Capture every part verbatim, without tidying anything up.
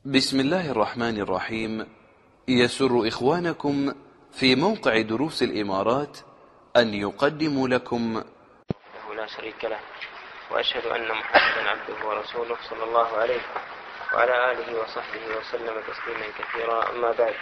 بسم الله الرحمن الرحيم. يسر إخوانكم في موقع دروس الإمارات أن يقدموا لكم لا شريك له، وأشهد أن محمدا عبده ورسوله صلى الله عليه وعلى آله وصحبه وسلم تسليما كثيرا. أما بعد،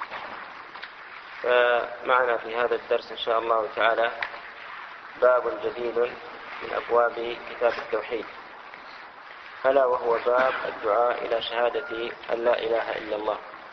فمعنا في هذا الدرس إن شاء الله تعالى باب جديد من أبواب كتاب التوحيد، ألا وهو باب الدعاء إلى شهادة أن لا إله إلا الله.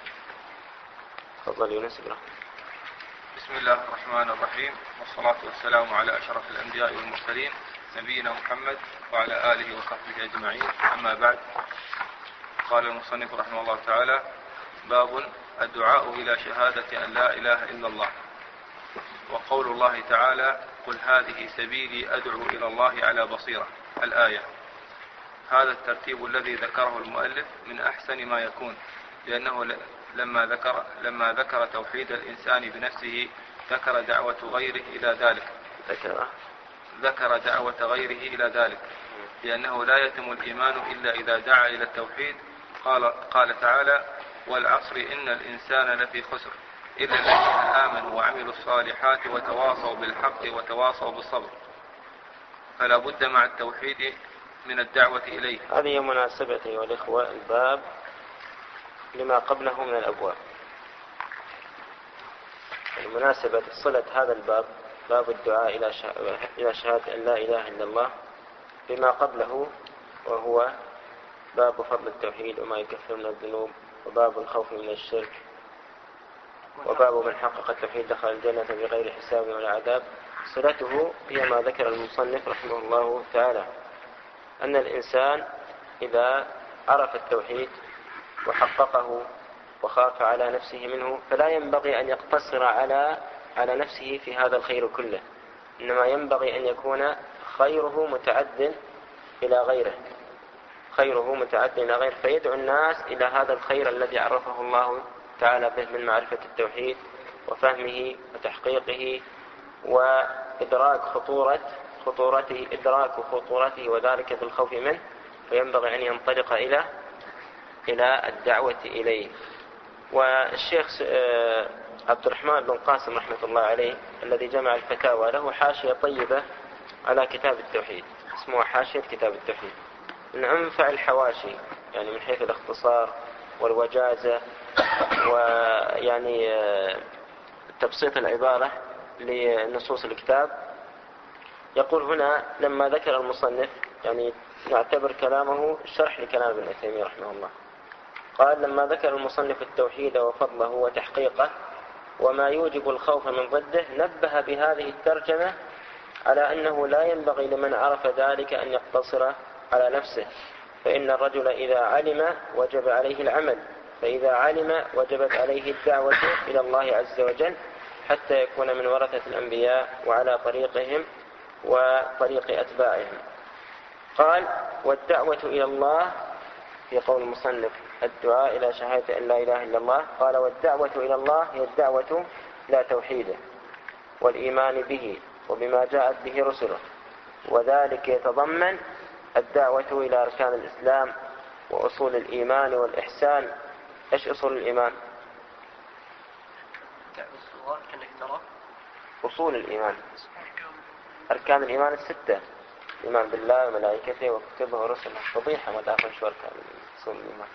تفضل يونس برحمة. بسم الله الرحمن الرحيم، والصلاة والسلام على أشرف الأنبياء والمرسلين نبينا محمد وعلى آله وصحبه أجمعين. أما بعد، قال المصنف رحمه الله تعالى: باب الدعاء إلى شهادة أن لا إله إلا الله. وقول الله تعالى: قل هذه سبيلي أدعو إلى الله على بصيرة، الآية. هذا الترتيب الذي ذكره المؤلف من أحسن ما يكون، لأنه لما ذكر, لما ذكر توحيد الإنسان بنفسه ذكر دعوة غيره إلى ذلك ذكر, ذكر دعوة غيره إلى ذلك لأنه لا يتم الإيمان إلا إذا دعا إلى التوحيد. قال, قال تعالى: والعصر إن الإنسان لفي خسر إلا الذين آمنوا وعملوا الصالحات وتواصوا بالحق وتواصوا بالصبر. فلا بد مع التوحيد من الدعوة إليه. هذه مناسبة والإخوة الباب لما قبله من الأبواب، المناسبة صلة هذا الباب، باب الدعاء إلى شهادة أن لا إله إلا الله، بما قبله، وهو باب فضل التوحيد وما يكفر من الذنوب، وباب الخوف من الشرك، وباب من حقق التوحيد دخل الجنة بغير حساب ولا عذاب. صلته هي ما ذكر المصنف رحمه الله تعالى، أن الإنسان إذا عرف التوحيد وحققه وخاف على نفسه منه، فلا ينبغي أن يقتصر على على نفسه في هذا الخير كله، إنما ينبغي أن يكون خيره متعد إلى غيره، خيره متعد إلى غيره، فيدعو الناس إلى هذا الخير الذي عرفه الله تعالى به من معرفة التوحيد وفهمه وتحقيقه وإدراك خطورة خطورته إدراك خطورته وذلك بالخوف منه، فينبغي أن ينطلق إلى إلى الدعوة إليه. والشيخ عبد الرحمن بن قاسم رحمة الله عليه الذي جمع الفتاوى له حاشية طيبة على كتاب التوحيد، اسمها حاشية كتاب التوحيد، من أنفع الحواشي يعني من حيث الاختصار والوجازة، ويعني تبسيط العبارة لنصوص الكتاب. يقول هنا لما ذكر المصنف، يعني نعتبر كلامه شرح لكلام ابن تيمية رحمه الله، قال: لما ذكر المصنف التوحيد وفضله وتحقيقه وما يوجب الخوف من ضده، نبه بهذه الترجمة على أنه لا ينبغي لمن عرف ذلك أن يقتصر على نفسه، فإن الرجل إذا علم وجب عليه العمل، فإذا علم وجبت عليه الدعوة إلى الله عز وجل حتى يكون من ورثة الأنبياء وعلى طريقهم وطريق أتباعهم. قال: والدعوة إلى الله، في قول المصنف الدعاء إلى شهادة أن لا إله إلا الله، قال: والدعوة إلى الله هي الدعوة لا توحيده والإيمان به وبما جاءت به رسله، وذلك يتضمن الدعوة إلى أركان الإسلام وأصول الإيمان والإحسان. إيش أصول الإيمان؟ أصول الإيمان، أركان الإيمان الستة: الإيمان بالله وملائكته وكتبه ورسله. فضيحة ما دافن شو أركان أصول الإيمان.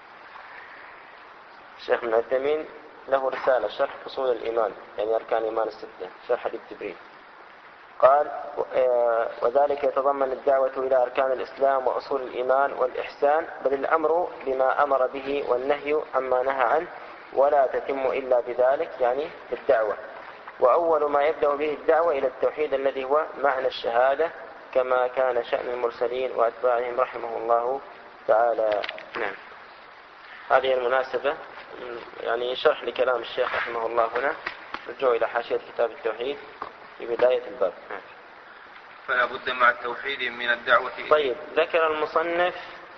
الشيخ ابن عثيمين له رسالة شرح أصول الإيمان، يعني أركان الإيمان الستة، شرح التبريد. قال: وذلك يتضمن الدعوة إلى أركان الإسلام وأصول الإيمان والإحسان، بل الأمر بما أمر به والنهي عما نهى عنه، ولا تتم إلا بذلك، يعني بالدعوة. وأول ما يبدأ به الدعوة إلى التوحيد الذي هو معنى الشهادة، كما كان شأن المرسلين وأتباعهم رحمه الله تعالى. نعم، هذه المناسبة يعني شرح لكلام الشيخ رحمه الله هنا، رجوع إلى حاشية كتاب التوحيد في بداية الباب. فلا بد مع التوحيد من الدعوة. طيب، ذكر المصنف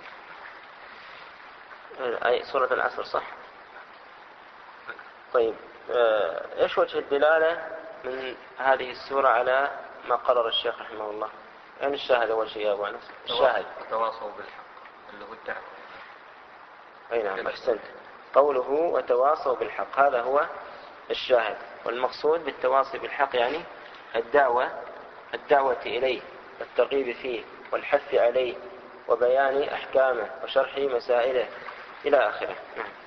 أي سورة العصر، صح؟ طيب، إيش وجه الدلالة من هذه السورة على ما قرر الشيخ رحمه الله؟ يعني الشاهد أول شيء يا أبو أنس، الشاهد التواصل بالحق اللي هو الدعوة. أي نعم أحسنت. قوله وتواصوا بالحق هذا هو الشاهد، والمقصود بالتواصي بالحق يعني الدعوة الدعوة إليه والترغيب فيه والحث عليه وبيان أحكامه وشرح مسائله إلى آخره.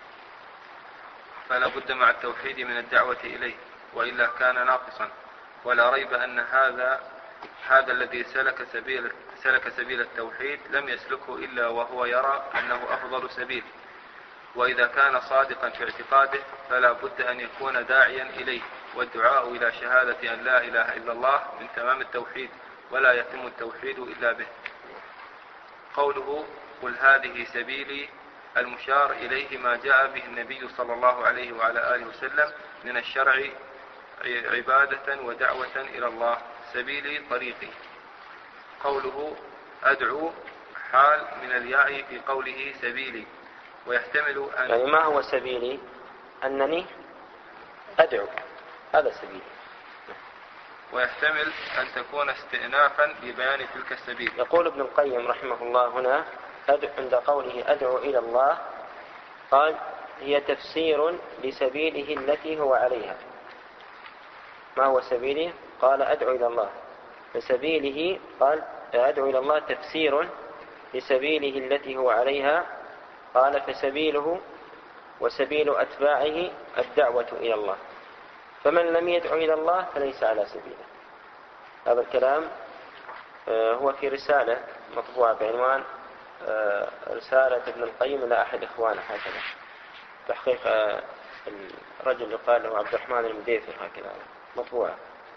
فلا بد مع التوحيد من الدعوة إليه، وإلا كان ناقصا. ولا ريب أن هذا هذا الذي سلك سبيل سلك سبيل التوحيد لم يسلكه إلا وهو يرى أنه أفضل سبيل. وإذا كان صادقا في اعتقاده فلا بد أن يكون داعيا إليه، والدعاء إلى شهادة أن لا إله إلا الله من تمام التوحيد، ولا يتم التوحيد إلا به. قوله قل هذه سبيلي المشار إليه ما جاء به النبي صلى الله عليه وعلى آله وسلم من الشرع عبادة ودعوة إلى الله، سبيلي طريقي. قوله أدعو حال من الياء في قوله سبيلي، ويحتمل أن يعني ما هو سبيلي؟ أنني أدعو، هذا سبيلي. ويحتمل أن تكون استئنافا لبيان تلك السبيل. يقول ابن القيم رحمه الله هنا عند قوله أدعو إلى الله قال هي تفسير لسبيله التي هو عليها. ما هو سبيلي؟ قال أدعو إلى الله. فسبيله قال أدعو إلى الله تفسير لسبيله التي هو عليها، قال فسبيله وسبيل أتباعه الدعوة إلى الله، فمن لم يدعو إلى الله فليس على سبيله. هذا الكلام هو في رسالة مطبوعة بعنوان رسالة ابن القيم إلى أحد إخوانه، هكذا تحقيق الرجل يقال له عبد الرحمن المديفر، هكذا مطبوعة.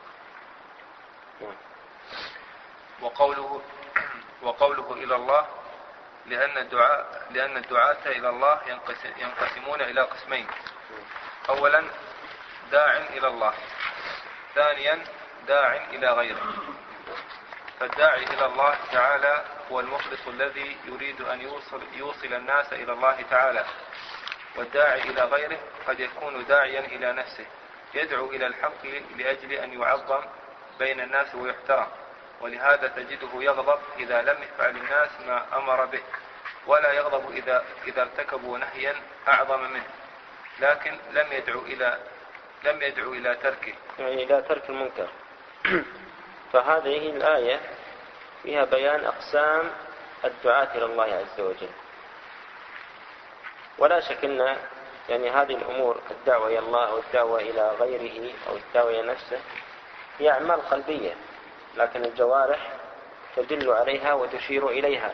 وقوله وقوله إلى الله لأن الدعاء لأن الدعاة إلى الله ينقسمون إلى قسمين: أولا داع إلى الله، ثانيا داع إلى غيره. فالداعي إلى الله تعالى هو المخلص الذي يريد أن يوصل, يوصل الناس إلى الله تعالى، والداعي إلى غيره قد يكون داعيا إلى نفسه يدعو إلى الحق لأجل أن يعظم بين الناس ويحترم، ولهذا تجده يغضب إذا لم يفعل الناس ما أمر به، ولا يغضب إذا, إذا ارتكبوا نهيا أعظم منه، لكن لم يدعو إلى لم يدعو إلى تركه، يعني إلى ترك المنكر. فهذه الآية فيها بيان أقسام الدعاة إلى الله عز وجل. ولا شك أن يعني هذه الأمور الدعوة إلى الله أو الدعوة إلى غيره أو الدعوة إلى نفسه هي أعمال قلبية، لكن الجوارح تدل عليها وتشير إليها.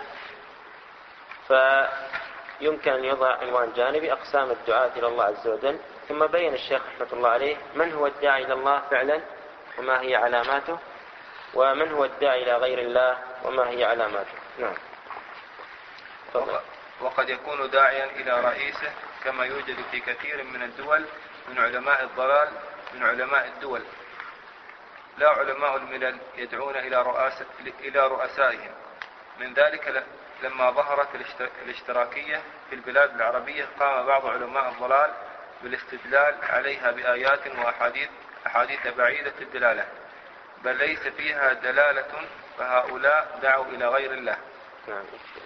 فيمكن أن يضع عنوان جانبي أقسام الدعاة إلى الله عز وجل، ثم بين الشيخ رحمة الله عليه من هو الداعي إلى الله فعلا وما هي علاماته، ومن هو الداعي إلى غير الله وما هي علاماته. نعم. فضل. وقد يكون داعيا إلى رئيسه كما يوجد في كثير من الدول من علماء الضلال من علماء الدول، لا علماء الملل يدعون إلى رؤاس إلى رؤسائهم. من ذلك لما ظهرت الاشتراكية في البلاد العربية قام بعض علماء الضلال بالاستدلال عليها بآيات وأحاديث أحاديث بعيدة الدلالة، بل ليس فيها دلالة، فهؤلاء دعوا إلى غير الله. نعم.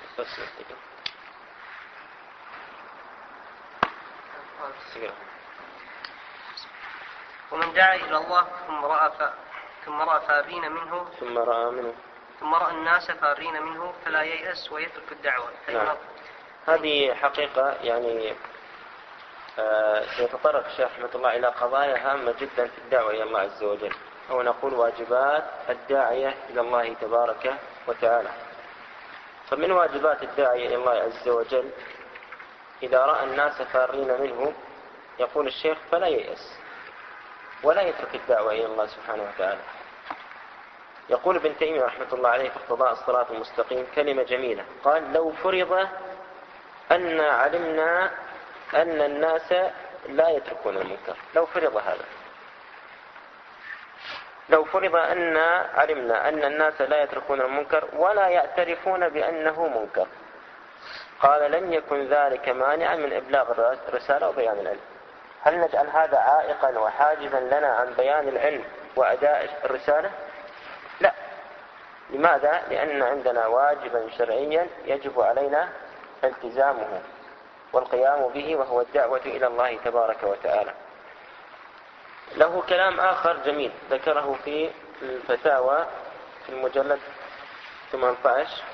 ومن دعا إلى الله ثم رأى ف... ثم رأى فارين منه ثم رأى منه ثم رأى الناس فارين منه فلا ييأس ويترك الدعوة. نعم. هذه حقيقة يعني آه سيتطرق الشيخ رحمة الله إلى قضايا هامة جدا في الدعوة إلى الله عز وجل، أو نقول واجبات الداعية إلى الله تبارك وتعالى. فمن واجبات الداعية إلى الله عز وجل إذا رأى الناس فارين منه يقول الشيخ فلا ييأس ولا يترك الدعوة إلى الله سبحانه وتعالى. يقول ابن تيمية رحمة الله عليه في اقتضاء الصراط المستقيم كلمة جميلة، قال لو فرض أن علمنا أن الناس لا يتركون المنكر، لو فرض هذا، لو فرض أن علمنا أن الناس لا يتركون المنكر ولا يعترفون بأنه منكر، قال لم يكن ذلك مانعا من إبلاغ الرسالة وبيان العلم. هل نجعل هذا عائقا وحاجزا لنا عن بيان العلم وأداء الرسالة؟ لا. لماذا؟ لأن عندنا واجبا شرعيا يجب علينا التزامه، والقيام به، وهو الدعوة إلى الله تبارك وتعالى. له كلام آخر جميل ذكره في الفتاوى في المجلد ثمانية عشر،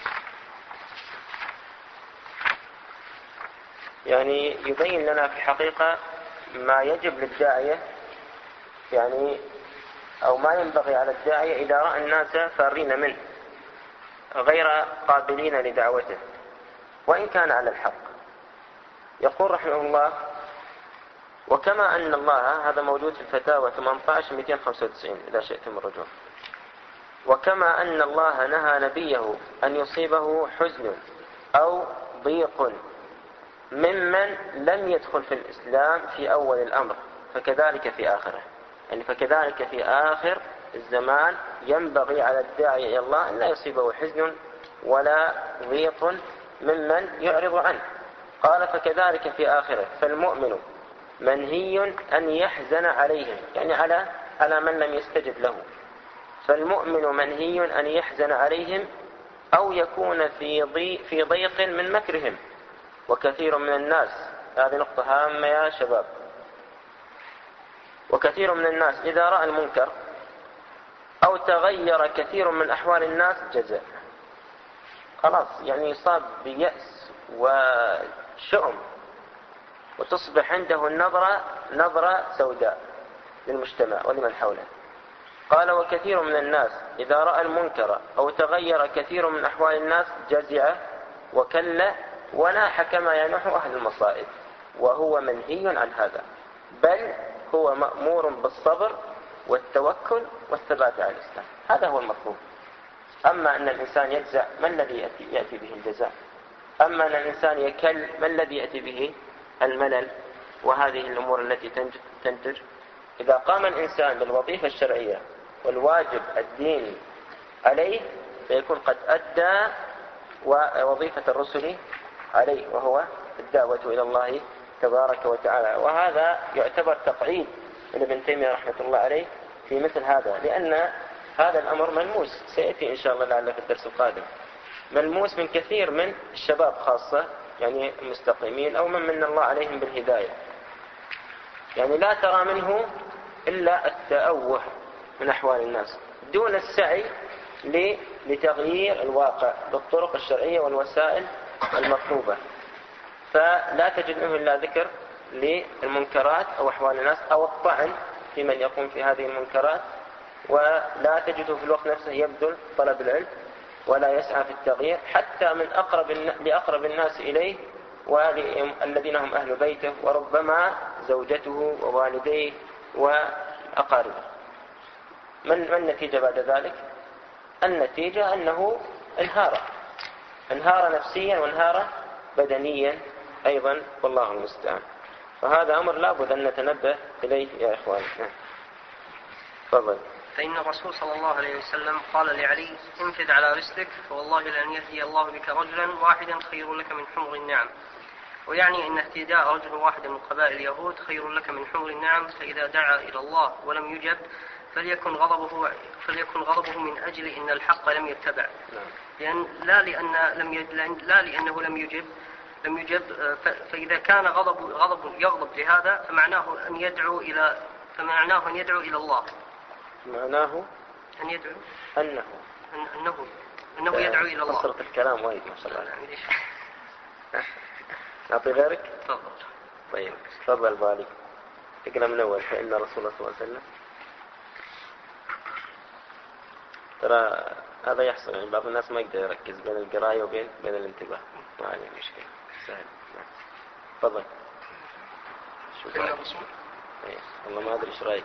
يعني يبين لنا في الحقيقة ما يجب للداعية، يعني أو ما ينبغي على الداعية إذا رأى الناس فارين منه غير قابلين لدعوته وإن كان على الحق. يقول رحمه الله: وكما أن الله، هذا موجود في الفتاوى ثمانية عشر مئتين وخمسة وتسعين إذا شئتم الرجوع، وكما أن الله نهى نبيه أن يصيبه حزن أو ضيق ممن لم يدخل في الإسلام في أول الأمر فكذلك في آخره، يعني فكذلك في آخر الزمان ينبغي على الداعي إلى الله أن لا يصيبه حزن ولا ضيق ممن يعرض عنه. قال: فكذلك في آخره، فالمؤمن منهي أن يحزن عليهم، يعني على على من لم يستجب له. فالمؤمن منهي أن يحزن عليهم أو يكون في ضيق, في ضيق من مكرهم. وكثير من الناس، هذه نقطة هامة يا شباب، وكثير من الناس إذا رأى المنكر أو تغير كثير من أحوال الناس جزع، خلاص يعني يصاب بيأس وشؤم، وتصبح عنده النظرة نظرة سوداء للمجتمع ولمن حوله. قال: وكثير من الناس إذا رأى المنكر أو تغير كثير من أحوال الناس جزع وكل وناح كما ينوح أهل المصائب، وهو منهي عن هذا، بل هو مأمور بالصبر والتوكل والثبات على الإسلام. هذا هو المطلوب. أما أن الإنسان يجزع، ما الذي يأتي, يأتي به الجزاء؟ أما أن الإنسان يكل، ما الذي يأتي به الملل وهذه الأمور التي تنتج؟ إذا قام الإنسان بالوظيفة الشرعية والواجب الديني عليه فيكون قد أدى وظيفة الرسل عليه، وهو الدعوة إلى الله تبارك وتعالى. وهذا يعتبر تقعيد من ابن تيمية رحمة الله عليه في مثل هذا، لأن هذا الأمر ملموس، سيأتي إن شاء الله لعله في الدرس القادم، ملموس من كثير من الشباب خاصة، يعني المستقيمين أو من من الله عليهم بالهداية. يعني لا ترى منه إلا التأوه من أحوال الناس دون السعي لتغيير الواقع بالطرق الشرعية والوسائل المطلوبة. فلا تجد منه إلا ذكر للمنكرات أو أحوال الناس أو الطعن في من يقوم في هذه المنكرات، ولا تجده في الوقت نفسه يبذل طلب العلم ولا يسعى في التغيير حتى من أقرب لأقرب الناس إليه والذين هم أهل بيته، وربما زوجته ووالديه وأقاربه. من النتيجة بعد ذلك؟ النتيجة أنه انهار انهار نفسيا وانهار بدنيا أيضا، والله المستعان. فهذا أمر لابد أن نتنبه إليه يا إخواني. تفضل. فإن الرسول صلى الله عليه وسلم قال لعلي: انفذ على رسلك، فوالله لأن يهدي الله بك رجلا واحدا خير لك من حمر النعم. ويعني أن اهتداء رجل واحد من قبائل اليهود خير لك من حمر النعم، فإذا دعا إلى الله ولم يجب فليكن غضبه فليكن غضبه من أجل إن الحق لم يتبع، لأن لا لأن لم يجب لا لأنه لم يجب لم يجب فإذا كان غضب غضب يغضب لهذا فمعناه أن يدعو إلى فمعناه أن يدعو إلى الله. معناه أن يدعو أنه أنه أنه يدعو إلى الله. قصرت الكلام وايد ما شاء الله. نعطي غيرك؟ تفضل. طيب تفضل بالي. اقرأ من أول. فإن رسول الله صلى الله عليه وسلم، ترى هذا يحصل، يعني بعض الناس ما يقدر يركز بين القراية وبين بين الانتباه، ما عليه مشكلة، سهل. تفضل. شو فإن الرسول ايه والله ما أدري إيش رأيك.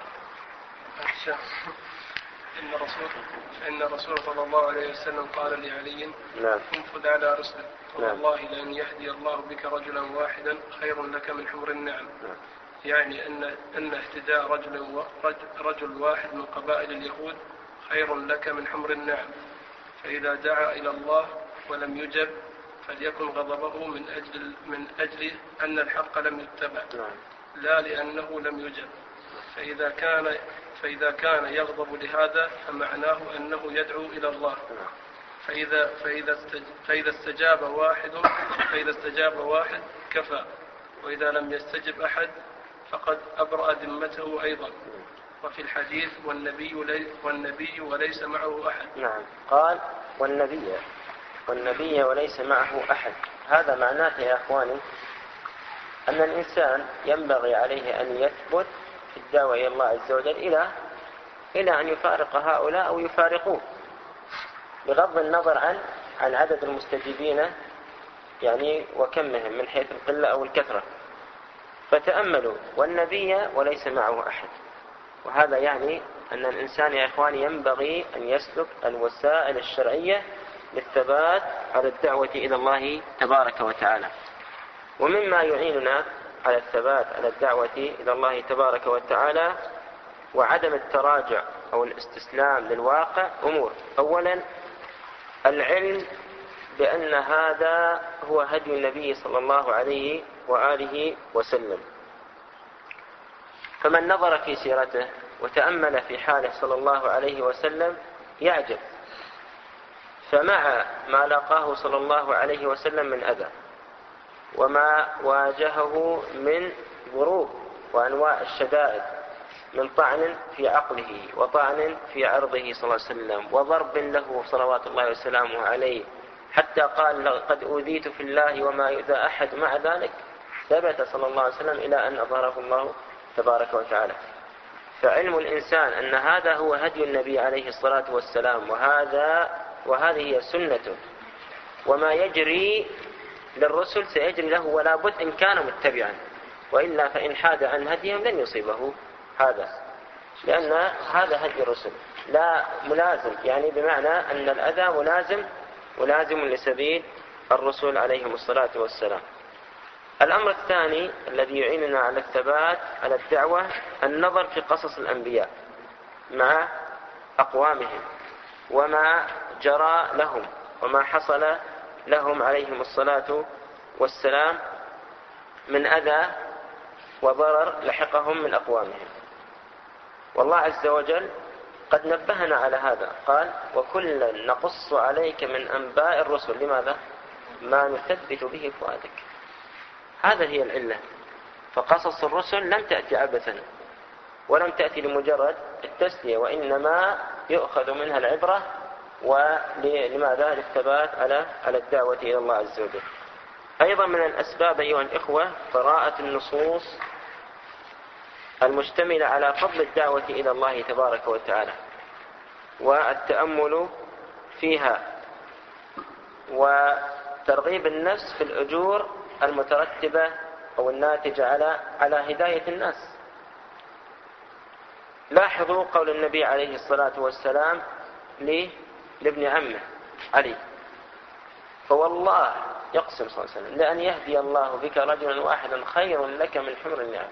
إن الرسول فإن الرسول صلى الله عليه وسلم قال لعلي: نعم. انفذ على رسلك، والله لأن يهدي الله بك رجلا واحدا خير لك من حمر النعم. نعم. يعني أن أن اهتداء رجل رجل واحد من قبائل اليهود خير لك من حمر النعم، فإذا دعا إلى الله ولم يجب فليكن غضبه من أجل من أجل أن الحق لم يتبع، لا لأنه لم يجب. فإذا كان فإذا كان يغضب لهذا فمعناه أنه يدعو إلى الله. فإذا فإذا فإذا استجاب واحد فإذا استجاب واحد كفى، وإذا لم يستجب أحد فقد أبرأ ذمته أيضا. وفي الحديث والنبي, لي والنبي وليس معه أحد. نعم، قال والنبي والنبي وليس معه أحد. هذا معناته يا أخواني أن الإنسان ينبغي عليه أن يثبت في الدعوة إلى الله عز وجل إلى إلى أن يفارق هؤلاء أو يفارقوه، بغض النظر عن عن عدد المستجيبين يعني وكمهم من حيث القلة أو الكثرة. فتأملوا والنبي وليس معه أحد، وهذا يعني أن الإنسان يا إخواني ينبغي أن يسلك الوسائل الشرعية للثبات على الدعوة إلى الله تبارك وتعالى. ومما يعيننا على الثبات على الدعوة إلى الله تبارك وتعالى وعدم التراجع أو الاستسلام للواقع أمور. أولا العلم بأن هذا هو هدي النبي صلى الله عليه وآله وسلم، فمن نظر في سيرته وتأمل في حاله صلى الله عليه وسلم يعجب. فمع ما لاقاه صلى الله عليه وسلم من أذى وما واجهه من ظروف وأنواع الشدائد من طعن في عقله وطعن في عرضه صلى الله عليه وسلم وضرب له صلوات الله وسلامه عليه، حتى قال لقد أوذيت في الله وما يؤذى أحد، مع ذلك ثبت صلى الله عليه وسلم إلى أن أظهره الله تبارك وتعالى. فعلم الإنسان أن هذا هو هدي النبي عليه الصلاة والسلام، وهذا وهذه هي سنته، وما يجري للرسل سيجري له ولا بد إن كان متبعا، وإلا فإن حاد عن هديهم لن يصيبه هذا، لأن هذا هدي الرسل لا ملازم، يعني بمعنى أن الأذى ملازم ملازم لسبيل الرسل عليهم الصلاة والسلام. الأمر الثاني الذي يعيننا على الثبات على الدعوة النظر في قصص الأنبياء مع أقوامهم وما جرى لهم وما حصل لهم عليهم الصلاة والسلام من أذى وضرر لحقهم من أقوامهم. والله عز وجل قد نبهنا على هذا، قال وكلا نقص عليك من أنباء الرسل، لماذا؟ ما نثبت به فؤادك. هذا هي العلة. فقصص الرسل لم تأتي عبثا ولم تأتي لمجرد التسلية، وإنما يؤخذ منها العبرة ولماذا؟ للثبات على على الدعوة إلى الله عز وجل. أيضا من الأسباب أيها الإخوة قراءة النصوص المشتملة على فضل الدعوة إلى الله تبارك وتعالى والتأمل فيها وترغيب النفس في الأجور المترتبة أو الناتجة على على هداية الناس. لاحظوا قول النبي عليه الصلاة والسلام لابن عمه علي، فوالله يقسم صلى الله عليه وسلم لأن يهدي الله بك رجلا واحدا خير لك من حمر النعم.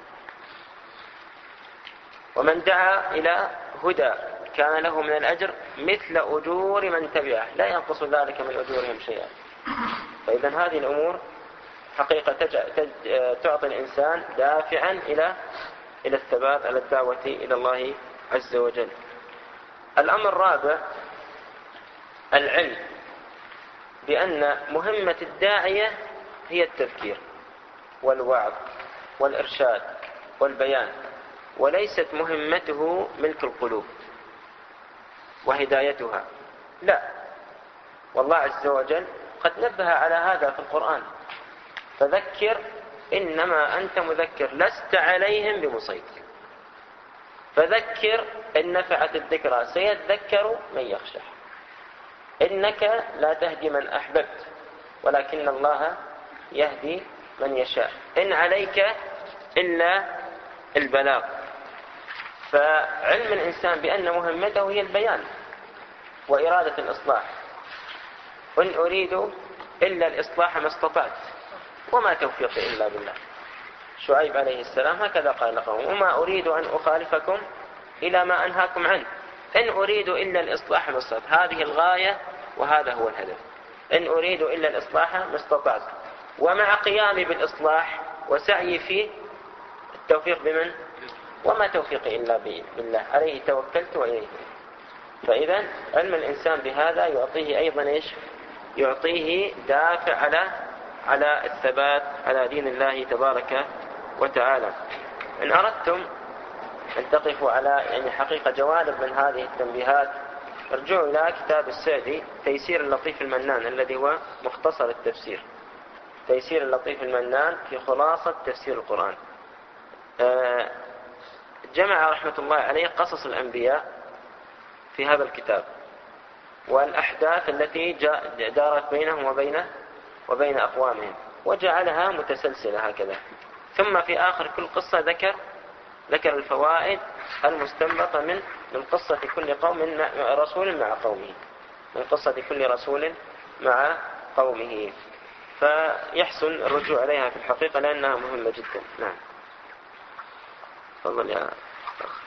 ومن دعا إلى هدى كان له من الأجر مثل أجور من تبعه لا ينقص ذلك من أجورهم شيئا. فإذا هذه الأمور حقيقة تعطي الإنسان دافعا إلى إلى الثبات على الدعوة إلى الله عز وجل. الأمر الرابع العلم بأن مهمة الداعية هي التذكير والوعظ والإرشاد والبيان، وليست مهمته ملك القلوب وهدايتها، لا. والله عز وجل قد نبه على هذا في القرآن، فذكر إنما أنت مذكر لست عليهم بمسيطر. فذكر إن نفعت الذكرى سيذكر من يخشى. إنك لا تهدي من أحببت ولكن الله يهدي من يشاء. إن عليك إلا البلاغ. فعلم الإنسان بأن مهمته هي البيان وإرادة الإصلاح. إن أريد إلا الإصلاح ما استطعت وما توفيقي إلا بالله. شعيب عليه السلام هكذا قال لقوم وما أريد أن أخالفكم إلى ما أنهاكم عنه إن أريد إلا الإصلاح ما استطعت. هذه الغاية وهذا هو الهدف. إن أريد إلا الإصلاح ما استطعت. ومع قيامي بالإصلاح وسعي فيه التوفيق بمن؟ وما توفيقي إلا بالله عليه توكلت وإليه. فإذا علم الإنسان بهذا يعطيه أيضا إيش؟ يعطيه دافع على على الثبات على دين الله تبارك وتعالى. إن أردتم أن تقفوا على يعني حقيقة جوانب من هذه التنبيهات ارجعوا إلى كتاب السعدي تيسير اللطيف المنان الذي هو مختصر التفسير، تيسير اللطيف المنان في خلاصة تفسير القرآن. جمع رحمة الله عليه قصص الأنبياء في هذا الكتاب والأحداث التي دارت بينهم وبين وبين أقوامهم وجعلها متسلسلة هكذا، ثم في آخر كل قصة ذكر ذكر الفوائد المستنبطة من من قصة كل قوم من رسول مع قومه من قصة كل رسول مع قومه، فيحسن الرجوع عليها في الحقيقة لأنها مهمة جدا. نعم تفضل يا أخ.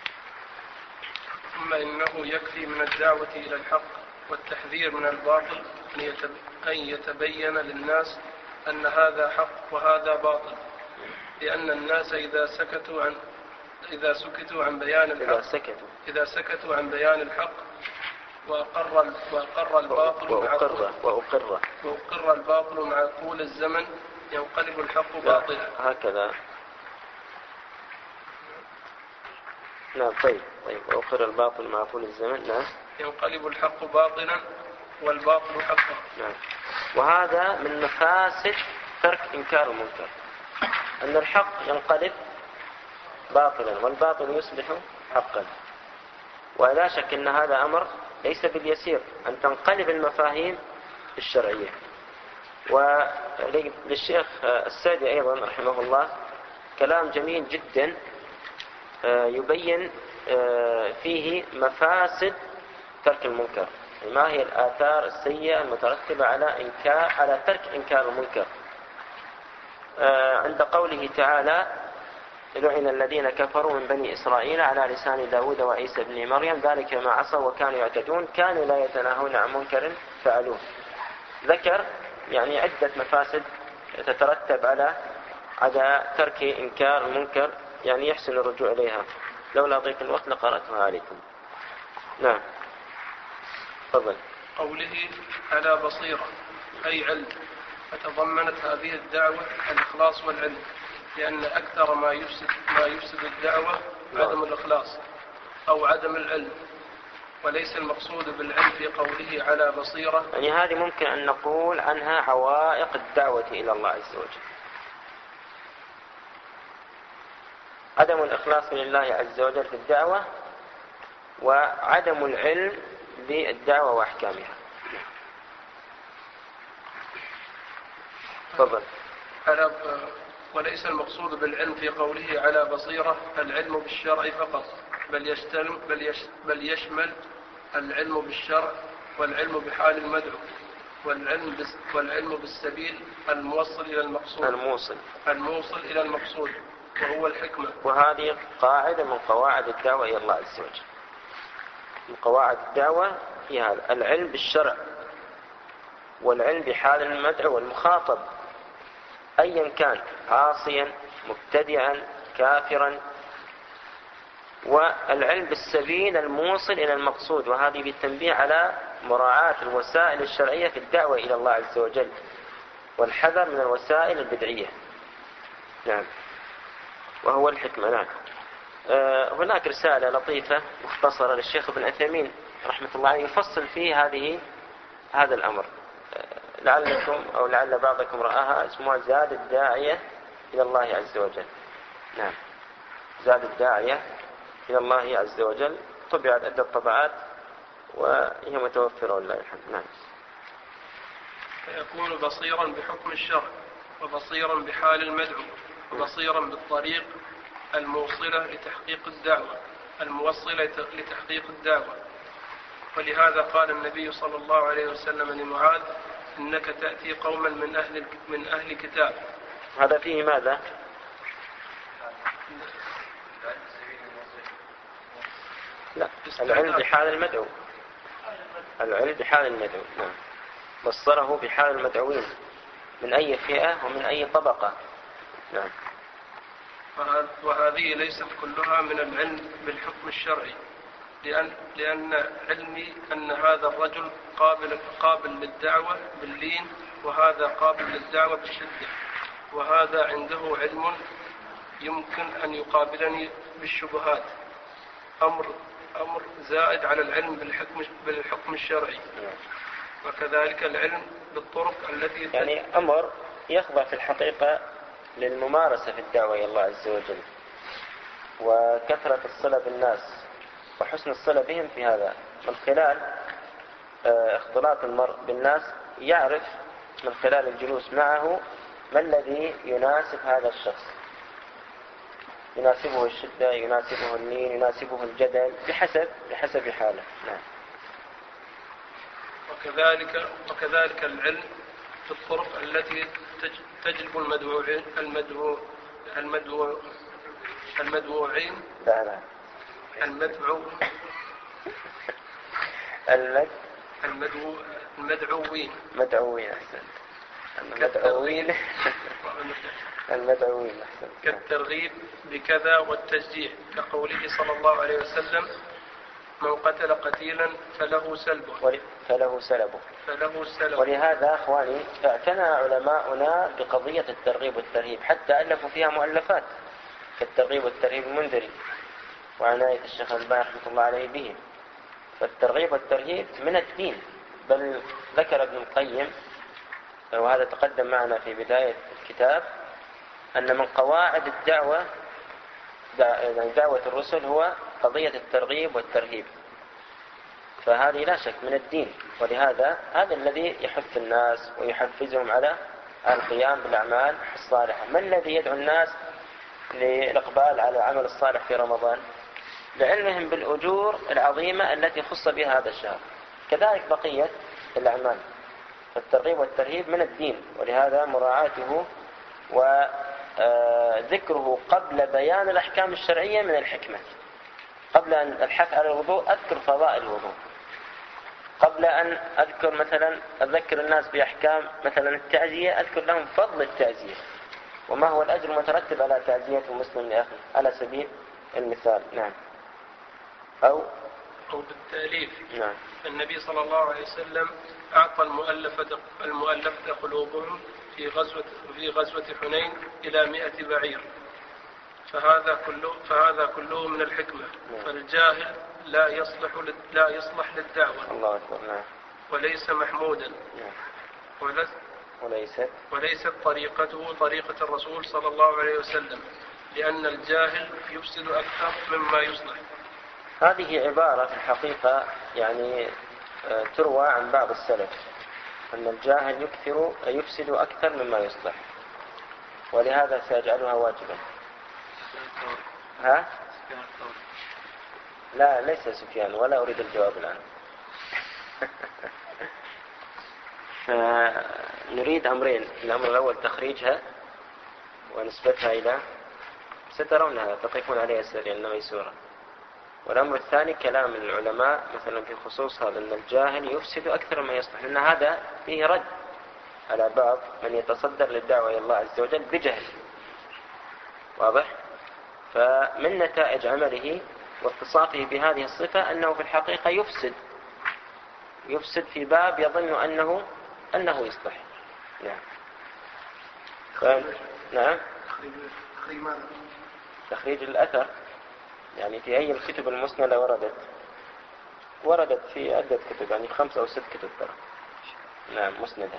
ثم إنه يكفي من الدعوة إلى الحق والتحذير من الباطل أن يتبين للناس أن هذا حق وهذا باطل، لأن الناس إذا سكتوا عن إذا سكتوا عن بيان الحق إذا سكتوا إذا سكتوا عن بيان الحق وأقر وأقر الباطل وأقر وأقر وأقر الباطل مع طول الزمن ينقلب الحق باطلا. هكذا. نعم طيب طيب وأقر الباطل مع طول الزمن. نعم ينقلب الحق باطلا والباطل حقا. نعم. وهذا من مفاسد ترك إنكار المنكر، أن الحق ينقلب باطلا والباطل يصبح حقا، ولا شك أن هذا أمر ليس باليسير أن تنقلب المفاهيم الشرعية. وللشيخ السعدي أيضا رحمه الله كلام جميل جدا يبين فيه مفاسد ترك المنكر، ما هي الآثار السيئة المترتبة على إنكار على ترك إنكار المنكر. عند قوله تعالى لعن الذين كفروا من بني إسرائيل على لسان داود وعيسى بن مريم ذلك ما عصوا وكانوا يعتدون كانوا لا يتناهون عن منكر فعلوه. ذكر يعني عدة مفاسد تترتب على على ترك إنكار المنكر، يعني يحسن الرجوع إليها. لولا ضيق الوقت لقرأتها عليكم. نعم تفضل. قوله على بصيرة أي علم، فتضمنت هذه الدعوة الإخلاص والعلم، لأن أكثر ما يفسد ما يفسد الدعوة عدم الإخلاص أو عدم العلم، وليس المقصود بالعلم في قوله على بصيرة. يعني هذه ممكن أن نقول عنها عوائق الدعوة إلى الله عز وجل، عدم الإخلاص لله عز وجل في الدعوة وعدم العلم بالدعوة وأحكامها. تفضل. على وليس المقصود بالعلم في قوله على بصيرة العلم بالشرع فقط، بل يشتمل بل, يش بل يشمل العلم بالشرع والعلم بحال المدعو والعلم بس والعلم بالسبيل الموصل إلى المقصود الموصل الموصل إلى المقصود وهو الحكمة. وهذه قاعدة من قواعد الدعوة إلى الله عز وجل. من قواعد الدعوة في هذا العلم بالشرع والعلم بحال المدعو والمخاطب أيا كان، عاصيا مبتدعا كافرا، والعلم بالسبيل الموصل إلى المقصود، وهذه بالتنبيه على مراعاة الوسائل الشرعية في الدعوة إلى الله عز وجل والحذر من الوسائل البدعية. نعم وهو الحكمة. نعم. آه هناك رسالة لطيفة مختصرة للشيخ ابن عثيمين رحمة الله عليه يفصل فيه هذه هذا الأمر، آه لعلكم أو لعل بعضكم رآها، اسمها زاد الداعية إلى الله عز وجل. نعم زاد الداعية إلى الله عز وجل، طبعت عدة طبعات وهي متوفرة ولله الحمد. نعم. فيكون بصيرا بحكم الشرع وبصيرا بحال المدعو وبصيرا بالطريق الموصلة لتحقيق الدعوة الموصلة لتحقيق الدعوة. ولهذا قال النبي صلى الله عليه وسلم لمعاذ إنك تأتي قوما من أهل من أهل كتاب. هذا فيه ماذا؟ لا العلم بحال المدعو، العلم بحال المدعو. نعم بصره بحال المدعوين من أي فئة ومن أي طبقة. نعم. وهذه ليست كلها من العلم بالحكم الشرعي، لأن, لأن علمي أن هذا الرجل قابل, قابل للدعوة باللين، وهذا قابل للدعوة بالشدة، وهذا عنده علم يمكن أن يقابلني بالشبهات، أمر, أمر زائد على العلم بالحكم, بالحكم الشرعي، وكذلك العلم بالطرق التي يعني أمر يخضع في الحقيقة للممارسة في الدعوة إلى الله عز وجل، وكثرة الصلة بالناس وحسن الصلة بهم في هذا من خلال اختلاط المرء بالناس، يعرف من خلال الجلوس معه ما الذي يناسب هذا الشخص، يناسبه الشدة، يناسبه اللين، يناسبه الجدل، بحسب بحسب حاله. نعم. وكذلك وكذلك العلم في الطرق التي تجلب المدعوين المدعو المدعو المدعوين لا لا المدعو المد المدعو المدعوين مدعوين أحسن المدعوين المدعوين أحسن كالترغيب بكذا والتشجيع، كقوله صلى الله عليه وسلم: من قتل قتيلا فله سلبه فله سلبه فله سلبه. ولهذا أخواني اعتنى علماؤنا بقضية الترغيب والترهيب، حتى ألفوا فيها مؤلفات كالترغيب والترهيب المنذري وعناية الشيخ الألباني رحمة الله عليه به. فالترغيب والترهيب من الدين، بل ذكر ابن القيم، وهذا تقدم معنا في بداية الكتاب، أن من قواعد الدعوة دعوة الرسل هو قضية الترغيب والترهيب، فهذه لا شك من الدين. ولهذا هذا الذي يحث الناس ويحفزهم على القيام بالأعمال الصالحة. ما الذي يدعو الناس للإقبال على العمل الصالح في رمضان؟ لعلمهم بالأجور العظيمة التي خص بها هذا الشهر. كذلك بقية الأعمال، فالترغيب والترهيب من الدين، ولهذا مراعاته وذكره قبل بيان الأحكام الشرعية من الحكمة. قبل أن الحث على الوضوء أذكر فضائل الوضوء، قبل أن أذكر مثلا أذكر الناس بأحكام مثلا التعزية أذكر لهم فضل التعزية وما هو الأجر المترتب على تعزية المسلم لأخيه على سبيل المثال. نعم. أو أو بالتأليف. نعم. النبي صلى الله عليه وسلم أعطى المؤلفة المؤلفة قلوبهم في غزوة في غزوة حنين إلى مئة بعير، فهذا كله فهذا كله من الحكمة. نعم. فالجاهل لا يصلح لا يصلح للدعوة. الله أكبر. نعم. وليس محمودا. نعم. وليس وليست وليست طريقته طريقة الرسول صلى الله عليه وسلم، لأن الجاهل يفسد أكثر مما يصلح. هذه عبارة في الحقيقة يعني تروى عن بعض السلف أن الجاهل يكثر يفسد أكثر مما يصلح، ولهذا سيجعلها واجبا. ها؟ لا ليس سفيان، ولا أريد الجواب الآن. فنريد أمرين: الأمر الأول تخريجها ونسبتها إلى سترونها تقفون عليها سريا ميسورة. والأمر الثاني كلام العلماء مثلا في خصوص هذا أن الجاهل يفسد أكثر ما يصلح، لأن هذا فيه رد على بعض من يتصدر للدعوة إلى الله عز وجل بجهل. واضح؟ فمن نتائج عمله واتصافه بهذه الصفة أنه في الحقيقة يفسد يفسد في باب يظن أنه أنه يصلح. نعم. ف... نعم. تخريج الأثر يعني في أي الكتب المسندة وردت وردت في عدة كتب، يعني خمس أو ست كتب ترى. نعم مسندة،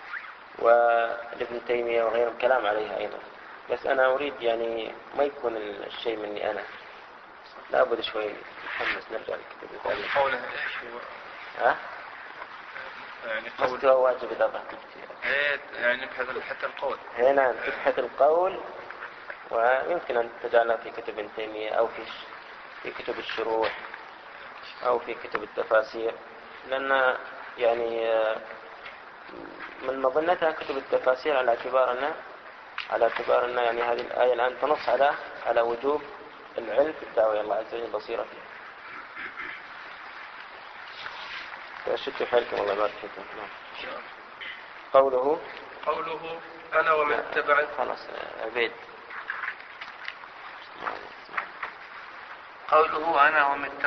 ولابن تيمية وغيرهم كلام عليها أيضا. بس أنا أريد يعني ما يكون الشيء مني أنا، لا بد شوي نحمس نرجع للكتب الثانية. قوله إيش هو؟ ها؟ يعني قول مستوى واجب إضافة كتير. يعني نبحث حتى القول. هنا تبحث القول، ويمكن أن تجعلها في كتب ابن تيمية أو في في كتب الشروح أو في كتب التفاسير، لأن يعني من مظنتها كتب التفاسير على اعتبارنا على اعتبارنا يعني هذه الآية الآن تنص على على وجوب العلم في الدعوة إلى الله عز وجل بصيرة فيها. شدوا حيلكم الله يبارك فيكم. قوله قوله أنا ومن اتبعني. خلاص عبيد. قوله أنا ومن اتبعني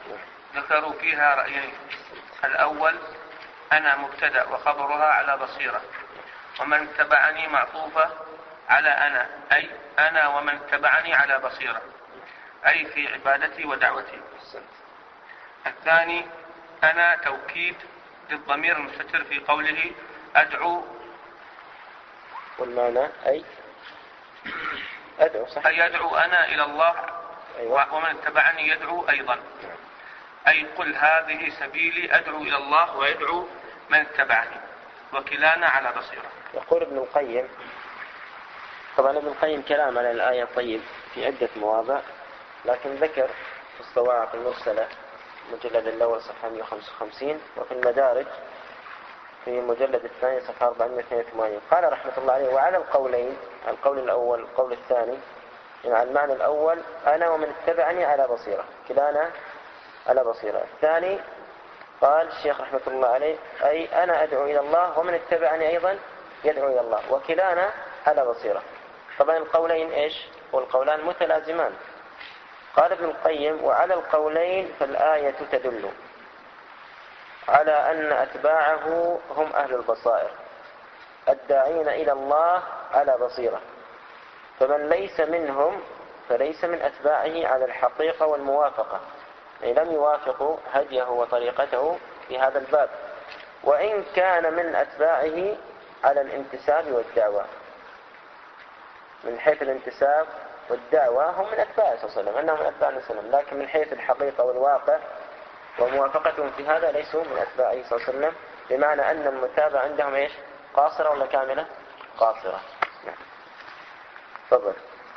ذكروا فيها رأيين. الأول أنا مبتدأ وخبرها على بصيرة، ومن اتبعني معطوفة على أنا، أي أنا ومن اتبعني على بصيرة، أي في عبادتي ودعوتي. الثاني أنا توكيد للضمير المستتر في قوله أدعو، والمعنى أي أدعو صح؟ أي يدعو أنا إلى الله. أيوة. ومن اتبعني يدعو أيضا، أي قل هذه سبيلي أدعو إلى الله ويدعو من اتبعني، وكلانا على بصيرة. يقول ابن القيم، طبعا ابن القيم كلام على الآية طيب في عدة مواضع، لكن ذكر في الصواعق المرسلة المجلد الأول صفحة مئة وخمسة وخمسين، وفي المدارج في المجلد الثاني صفحة أربعمئة واثنين وثمانين، قال رحمة الله عليه: وعلى القولين، القول الأول القول الثاني، يعني على المعنى الأول أنا ومن اتبعني على بصيرة، كلانا على بصيرة. الثاني قال الشيخ رحمة الله عليه: أي أنا أدعو إلى الله ومن اتبعني أيضا يدعو إلى الله، وكلانا على بصيرة. طبعا القولين إيش؟ والقولان متلازمان. قال ابن القيم: وعلى القولين فالآية تدل على أن أتباعه هم أهل البصائر الداعين إلى الله على بصيرة، فمن ليس منهم فليس من أتباعه على الحقيقة والموافقة، يعني لم يوافقوا هديه وطريقته في هذا الباب، وإن كان من أتباعه على الانتساب والدعوة. من حيث الانتساب والدعوة هم من أتباعه صلى الله عليه وسلم، أنهم من أتباع النبي صلى الله عليه وسلم، لكن من حيث الحقيقة والواقع وموافقتهم في هذا ليسوا من أتباعه صلى الله عليه وسلم، بمعنى أن المتابعة عندهم إيش؟ قاصرة ولا كاملة؟ قاصرة. نعم. تفضل.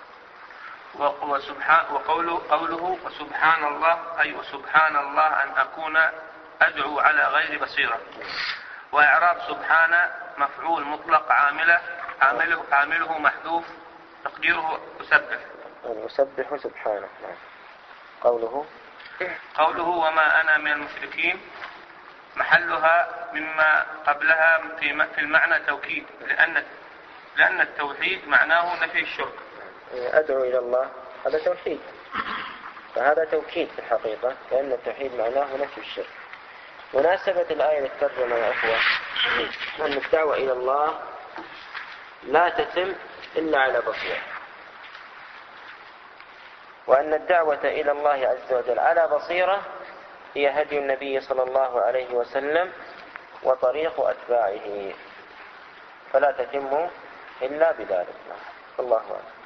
وسبحان وقوله قوله وسبحان الله، أي وسبحان الله أن أكون أدعو على غير بصيرة. وإعراب سبحان مفعول مطلق عامله عامله عامله محذوف تقديره يسبح. يسبح سبحانه. نعم. قوله قوله وما أنا من المشركين محلها مما قبلها في المعنى توكيد، لأن لأن التوحيد معناه نفي الشرك. أدعو إلى الله هذا توحيد، فهذا توكيد في الحقيقة، لأن التوحيد معناه نفي الشرك. مناسبة الآية للترجمة يا أخوة أن الدعوة إلى الله لا تتم إلا على بصيرة، وأن الدعوة إلى الله عز وجل على بصيرة هي هدي النبي صلى الله عليه وسلم وطريق أتباعه، فلا تتم إلا بذلك. الله أعلم.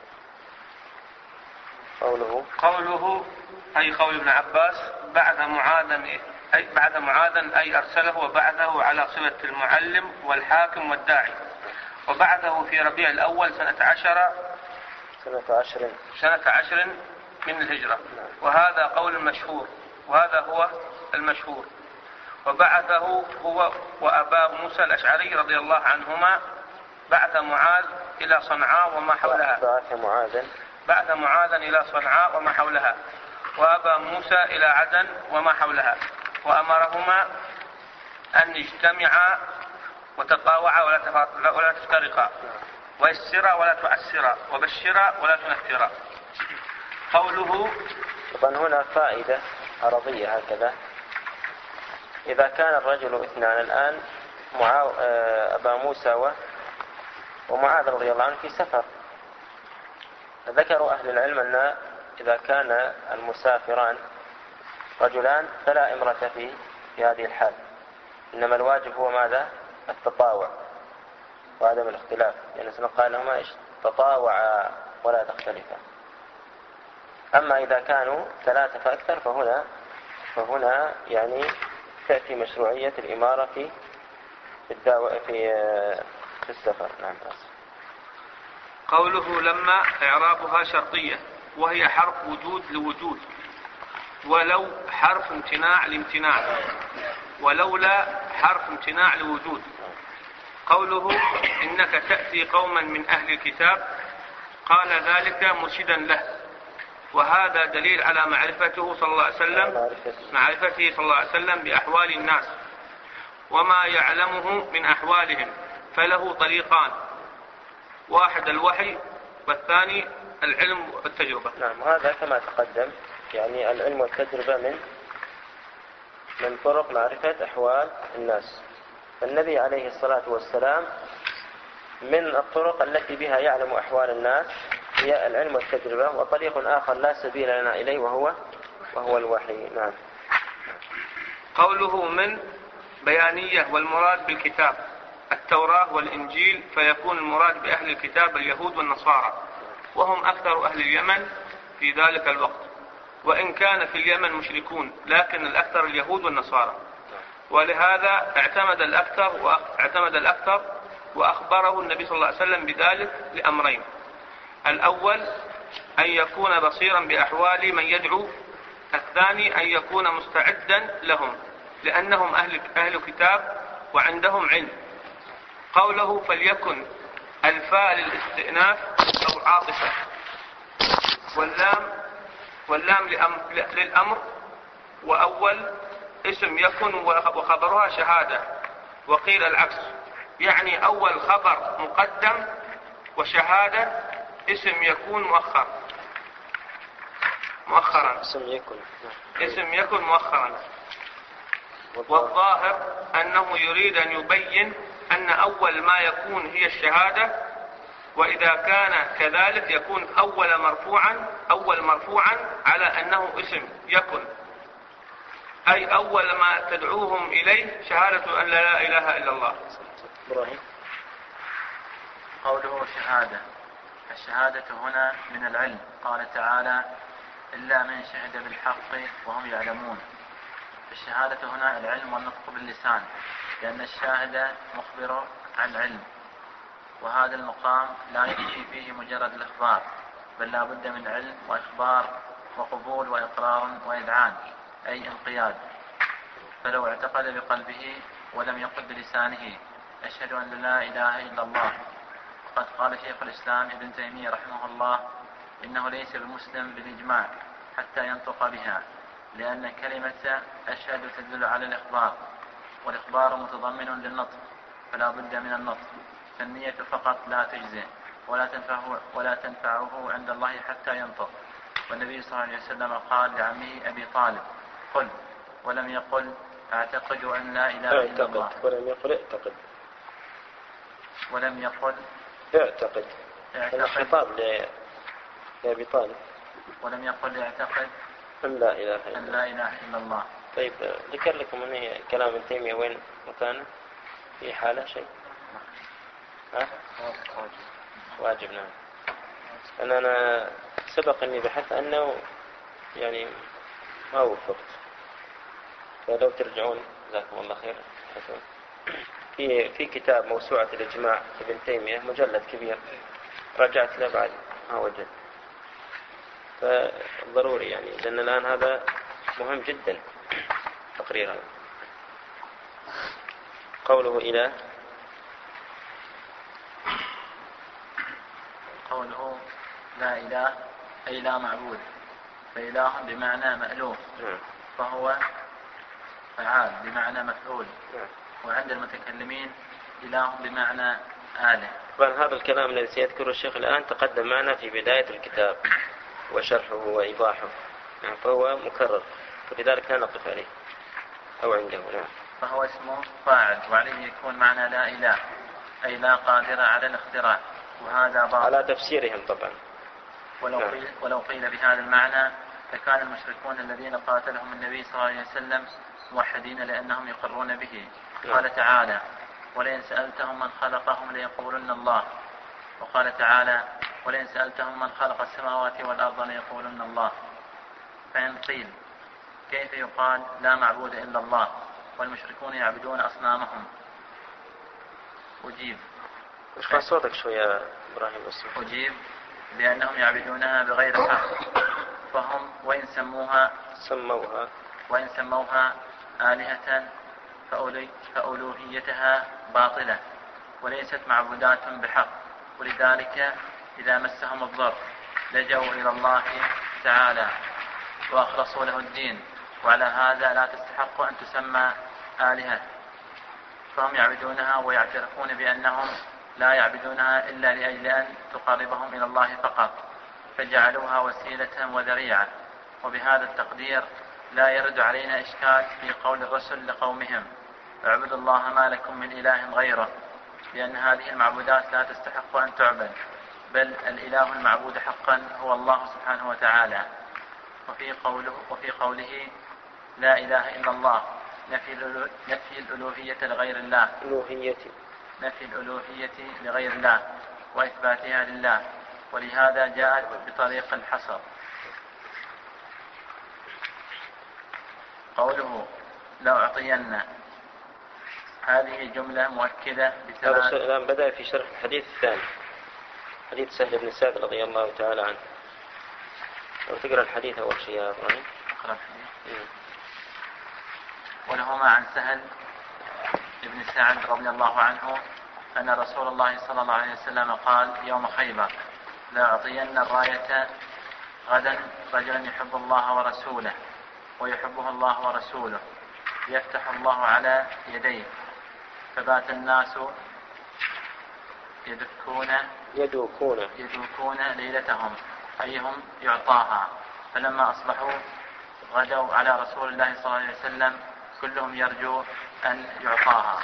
قوله قوله أي قول ابن عباس بعد معاذا، أي بعد معاذا أي أرسله وبعثه على صلة المعلم والحاكم والداعي، وبعثه في ربيع الأول سنة عشر سنة عشر سنة عشر من الهجرة، وهذا قول المشهور، وهذا هو المشهور. وبعثه هو وأبا موسى الأشعري رضي الله عنهما، بعث معاذ إلى صنعاء وما حولها بعث معاذ بعث معاذا إلى صنعاء وما حولها، وأبا موسى إلى عدن وما حولها، وأمرهما أن يجتمعا وتطاوعا ولا تفترقا، ويسرا ولا تعسرا، وبشرا ولا تنفرا. قوله طبعا هنا فائدة عرضية هكذا: إذا كان الرجل اثنان الآن معاو... أبا موسى ومعاذ رضي الله عنه في سفر، ذكروا أهل العلم أن إذا كان المسافران رجلان فلا إمرة فيه في هذه الحال، إنما الواجب هو ماذا؟ التطاوع وعدم الاختلاف، يعني يعني قال لهما إيش؟ تطاوعا ولا تختلفا. أما إذا كانوا ثلاثة فأكثر فهنا فهنا يعني تأتي مشروعية الإمارة في الدعوة في في السفر. نعم. قوله لما إعرابها شرطية، وهي حرف وجود لوجود، ولو حرف امتناع لامتناع، ولولا حرف امتناع لوجود. قوله إنك تأتي قوما من أهل الكتاب، قال ذلك مرشدا له، وهذا دليل على معرفته صلى الله عليه وسلم معرفته صلى الله عليه وسلم بأحوال الناس وما يعلمه من أحوالهم، فله طريقان: واحد الوحي، والثاني العلم والتجربة. نعم، هذا كما تقدم، يعني العلم والتجربة من من طرق معرفة أحوال الناس. فالنبي عليه الصلاة والسلام من الطرق التي بها يعلم أحوال الناس هي العلم والتجربة، وطريق آخر لا سبيل لنا إليه وهو وهو الوحي. نعم. قوله من بيانية، والمراد بالكتاب التوراة والإنجيل، فيكون المراد بأهل الكتاب اليهود والنصارى، وهم أكثر أهل اليمن في ذلك الوقت، وإن كان في اليمن مشركون لكن الأكثر اليهود والنصارى. ولهذا اعتمد الأكثر واعتمد الأكثر وأخبره النبي صلى الله عليه وسلم بذلك لأمرين: الأول أن يكون بصيرا بأحوال من يدعو، الثاني أن يكون مستعدا لهم لأنهم أهل, أهل كتاب وعندهم علم. قوله فليكن الفاء للاستئناف أو عاطفة، واللام واللام للأمر، وأول اسم يكن وخبرها شهادة. وقيل العكس، يعني أول خبر مقدم وشهادة اسم يكون مؤخر مؤخرا اسم يكن اسم يكن مؤخرا. والظاهر أنه يريد أن يبين أن أول ما يكون هي الشهادة، وإذا كان كذلك يكون أول مرفوعا أول مرفوعا على أنه اسم يكن، أي أول ما تدعوهم إليه شهادة أن لا إله إلا الله. إبراهيم. قوله شهادة، الشهادة هنا من العلم. قال تعالى إلا من شهد بالحق وهم يعلمون. الشهادة هنا العلم والنطق باللسان، لأن الشاهد مخبر عن علم، وهذا المقام لا يكفي فيه مجرد الإخبار، بل لا بد من علم وإخبار وقبول وإقرار وإذعان، أي انقياد. فلو اعتقد بقلبه ولم يقل بلسانه أشهد أن لا إله إلا الله، وقد قال شيخ الإسلام ابن تيمية رحمه الله إنه ليس بمسلم بالإجماع حتى ينطق بها، لأن كلمة أشهد تدل على الإخبار، والإخبار متضمن للنطق، فلا بد من النطق. فالنية فقط لا تجزي ولا تنفعه, ولا تنفعه عند الله حتى ينطق. والنبي صلى الله عليه وسلم قال لعمه أبي طالب قل، ولم يقل أعتقد أن لا إله إلا الله، ولم يقل اعتقد ولم يقل اعتقد الخطاب لأبي طالب، ولم يقل اعتقد أن لا إله إلا أن لا إله إلا الله. طيب ذكر لكم أن كلام ابن تيمية وين مكانه في حالة شيء؟ ها؟ واجب. نعم. أنا أنا سبق أني بحث أنه يعني ما وفقت، فلو ترجعون جزاكم الله خير. في في كتاب موسوعة الإجماع ابن تيمية مجلد كبير، رجعت له بعد ما وجد، فضروري يعني، لأن الآن هذا مهم جدا تقرير هذا. قوله إله، قوله لا إله أي لا معبود، فإله بمعنى مألوف، فهو فعال بمعنى مفعول، وعند المتكلمين إله بمعنى آله. طبعا هذا الكلام الذي سيذكره الشيخ الآن تقدم معنا في بداية الكتاب وشرحه وإيضاحه، فهو مكرر، فلذلك لا نقف عليه أو عنده. نعم. فهو اسمه فاعل، وعليه يكون معنى لا إله أي لا قادر على الاختراع، وهذا باطل على تفسيرهم طبعا. ولو نعم. قيل, ولو قيل بهذا المعنى فكان المشركون الذين قاتلهم النبي صلى الله عليه وسلم موحدين لأنهم يقرون به. نعم. قال تعالى ولئن سألتهم من خلقهم ليقولن الله، وقال تعالى ولئن سألتهم من خلق السماوات والأرض ليقولن الله. فإن قيل كيف يقال لا معبود إلا الله والمشركون يعبدون أصنامهم؟ أجيب ارفع صوتك شوية يا إبراهيم. أجيب بأنهم يعبدونها بغير حق، فهم وإن سموها سموها وإن سموها آلهة فألوهيتها باطلة وليست معبودات بحق، ولذلك إذا مسهم الضر لجوا إلى الله تعالى وأخلصوا له الدين، وعلى هذا لا تستحق أن تسمى آلهة. فهم يعبدونها ويعترفون بأنهم لا يعبدونها إلا لأجل أن تقربهم إلى الله فقط، فجعلوها وسيلة وذريعة. وبهذا التقدير لا يرد علينا إشكال في قول الرسل لقومهم اعبدوا الله ما لكم من إله غيره، لأن هذه المعبودات لا تستحق أن تعبد، بل الإله المعبود حقا هو الله سبحانه وتعالى. وفي قوله, وفي قوله لا إله إلا الله نفي, نفي الألوهية لغير الله ألوهية نفي الألوهية لغير الله وإثباتها لله، ولهذا جاءت بطريق الحصر. قوله لا أعطين، هذه جملة مؤكدة بثلاث. الآن بدأ في شرح الحديث الثاني، حديث سهل بن سعد رضي الله تعالى عنه. لو تقرأ الحديث أول شيء يا إبراهيم. أقرأ الحديث. ولهما عن سهل بن سعد رضي الله عنه أن رسول الله صلى الله عليه وسلم قال يوم خيبر لا أعطين الراية غدا رجلا يحب الله ورسوله ويحبه الله ورسوله يفتح الله على يديه، فبات الناس يدكون يدوكون يدوكون ليلتهم أيهم يعطاها، فلما أصبحوا غدوا على رسول الله صلى الله عليه وسلم كلهم يرجو أن يعطاها.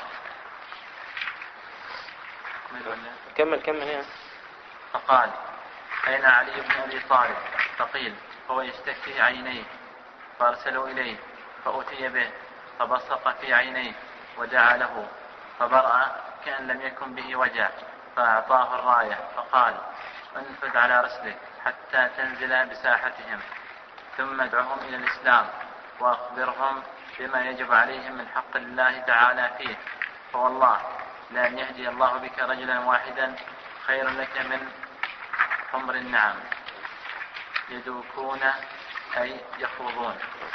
كمل كمل يا. فقال أين علي بن أبي طالب؟ فقيل هو يشتكي عينيه، فأرسلوا إليه فأتي به فبصق في عينيه ودعا له فبرأ كأن لم يكن به وجع، فأعطاه الراية فقال انفذ على رسلك حتى تنزل بساحتهم، ثم ادعهم إلى الإسلام وأخبرهم بما يجب عليهم من حق الله تعالى فيه، فوالله لأن يهدي الله بك رجلا واحدا خير لك من حمر النعم. يدوكون أي يخوضون.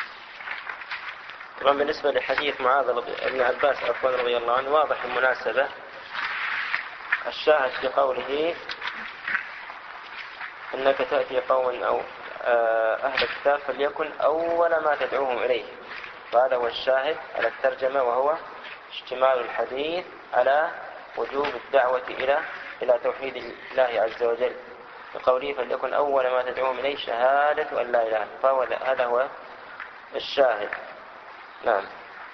طبعا بالنسبة لحديث معاذ بن عباس عفوا رضي الله عنه واضح المناسبة. الشاهد في قوله أنك تأتي قوم أو أهل الكتاب فليكن أول ما تدعوهم إليه، وهذا هو الشاهد على الترجمة، وهو اشتمال الحديث على وجوب الدعوة إلى إلى توحيد الله عز وجل، بقوله فليكن أول ما تدعوهم إليه شهادة أن لا إله، فهو هذا هو الشاهد. نعم.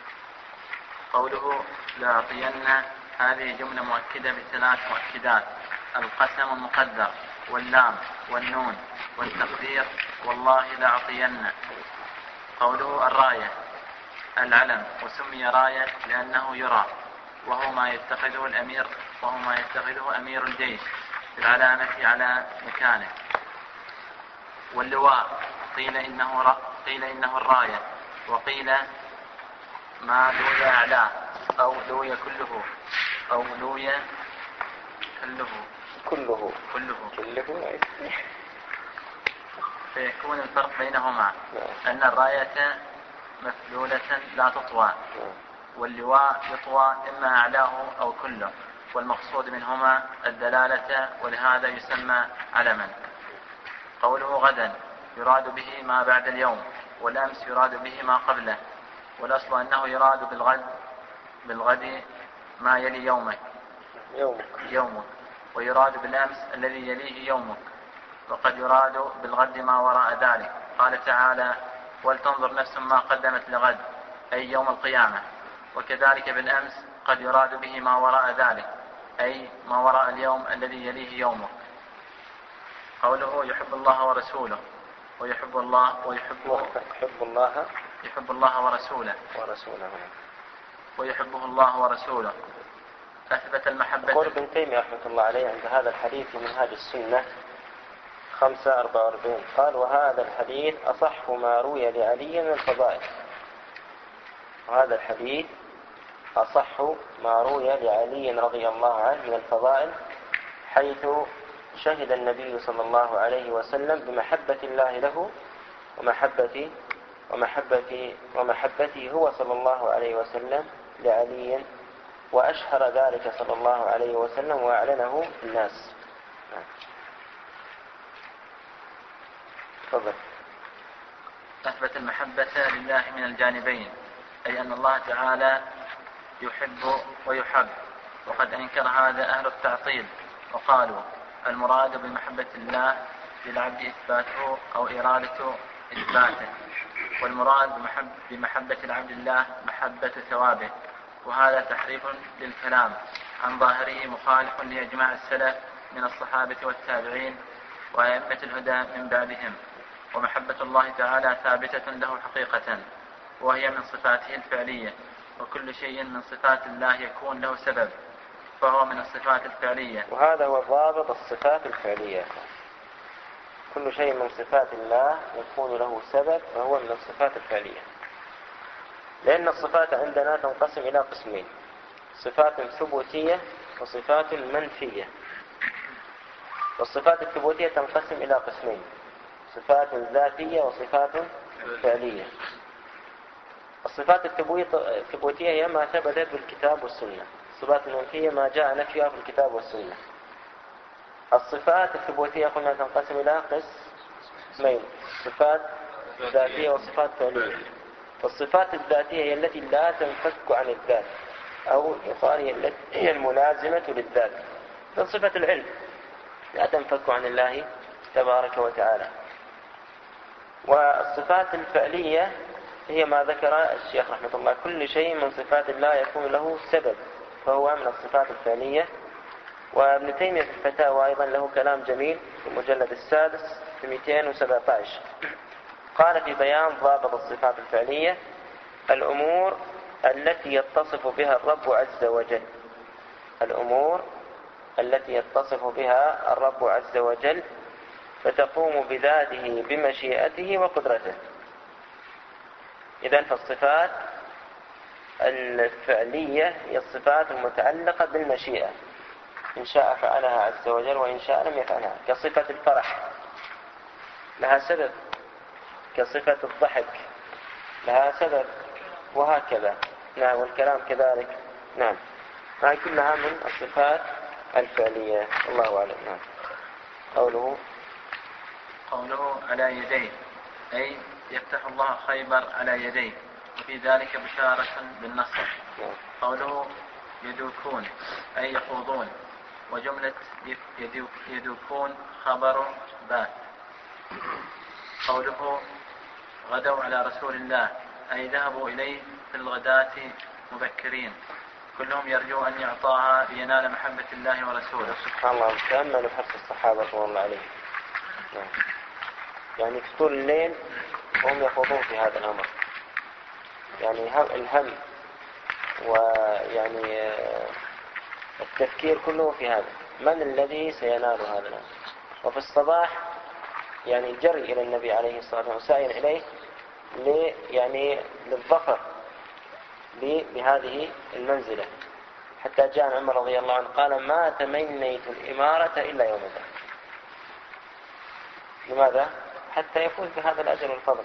قوله لأعطين، هذه جملة مؤكدة بثلاث مؤكدات: القسم المقدر واللام والنون والتقدير والله لأعطين. قوله الراية العلم، وسمي راية لأنه يرى، وهو ما يتخذه الأمير وهو ما يتخذه أمير الجيش بالعلامة على مكانه. واللواء قيل إنه ر... قيل إنه الراية، وقيل ما لوي أعلاه أو لوي كله أو لوي كله كله كله كله فيكون الفرق بينهما أن الراية مفلولة لا تطوى، واللواء يطوى إما أعلاه أو كله، والمقصود منهما الدلالة، ولهذا يسمى علما. قوله غدا يراد به ما بعد اليوم، والأمس يراد به ما قبله، والأصل أنه يراد بالغد بالغد ما يلي يومك يومك يومك ويراد بالأمس الذي يليه يومك، وقد يراد بالغد ما وراء ذلك. قال تعالى ولتنظر نفس ما قدمت لغد، أي يوم القيامة. وكذلك بالأمس قد يراد به ما وراء ذلك، أي ما وراء اليوم الذي يليه يومك. قوله يحب الله ورسوله ويحب الله ويحبه يحب الله يحب الله ورسوله ورسوله ويحبه الله ورسوله. أثبت المحبة. يقول ابن تيمية رحمة الله عليه عند هذا الحديث في منهاج السنة خمسة أربعة وأربعين قال وهذا الحديث أصح ما روي لعلي من الفضائل. وهذا الحديث أصح ما روي لعلي رضي الله عنه من الفضائل، حيث شهد النبي صلى الله عليه وسلم بمحبة الله له ومحبة ومحبة ومحبته هو صلى الله عليه وسلم لعلي، وأشهر ذلك صلى الله عليه وسلم وأعلنه الناس. تفضل. أثبت المحبة لله من الجانبين، أي أن الله تعالى يحب ويحب، وقد أنكر هذا أهل التعطيل وقالوا المراد بمحبة الله للعبد إثباته أو إرادة إثباته، والمراد بمحب بمحبة العبد الله محبة ثوابه، وهذا تحريف للكلام عن ظاهره مخالف لإجماع السلف من الصحابة والتابعين وأئمة الهدى من بعدهم. ومحبة الله تعالى ثابتة له حقيقة، وهي من صفاته الفعلية، وكل شيء من صفات الله يكون له سبب فهو من الصفات الفعلية. وهذا هو ضابط الصفات الفعلية، كل شيء من صفات الله يكون له سبب فهو من الصفات الفعلية. لأن الصفات عندنا تنقسم إلى قسمين: صفات ثبوتية وصفات منفية. والصفات الثبوتية تنقسم إلى قسمين: صفات ذاتية وصفات فعلية. الصفات الثبوتية هي ما ثبتت بالكتاب والسنة، الصفات المنفية ما جاء نفيها في الكتاب والسنة. الصفات الثبوتية قلنا تنقسم إلى قسمين: صفات ذاتية وصفات فعلية. والصفات الذاتية هي التي لا تنفك عن الذات، أو يقال هي الملازمة للذات، من صفة العلم لا تنفك عن الله تبارك وتعالى. والصفات الفعلية هي ما ذكر الشيخ رحمة الله: كل شيء من صفات الله يكون له سبب فهو من الصفات الفعلية. وابن تيمية في الفتاوى أيضا له كلام جميل في المجلد السادس في مئتين وسبعة عشر، قال في بيان ضابط الصفات الفعلية: الأمور التي يتصف بها الرب عز وجل، الأمور التي يتصف بها الرب عز وجل فتقوم بذاته بمشيئته وقدرته. إذن فالصفات الفعلية هي الصفات المتعلقة بالمشيئة، إن شاء فعلها عز وجل وإن شاء لم يفعلها، كصفة الفرح لها سبب، كصفة الضحك لها سبب، وهكذا. نعم، والكلام كذلك. نعم، هذه كلها من الصفات الفعلية. الله أعلم. نعم. قوله قوله على يديه، أي يفتح الله خيبر على يديه، وفي ذلك بشارة بالنصر. نعم. قوله يدوكون، أي يخوضون، وجملة يدوكون خبر بات. قوله غدوا على رسول الله، أي ذهبوا إليه في الغداة مبكرين، كلهم يرجو أن يعطاها لينال محبة الله ورسوله. سبحان الله، تأملوا حرص الصحابة رضي الله عليهم. نعم. يعني في طول الليل هم يخوضون في هذا الأمر، يعني الهم ويعني التفكير كله في هذا، من الذي سينال هذا الأمر. وفي الصباح يعني جري إلى النبي عليه الصلاة والسلام وسائل إليه لي يعني للظفر بهذه المنزلة، حتى جاء عمر رضي الله عنه قال: ما تمنيت الإمارة إلا يوم ذا. لماذا؟ حتى يفوز بهذا الأجر والفضل.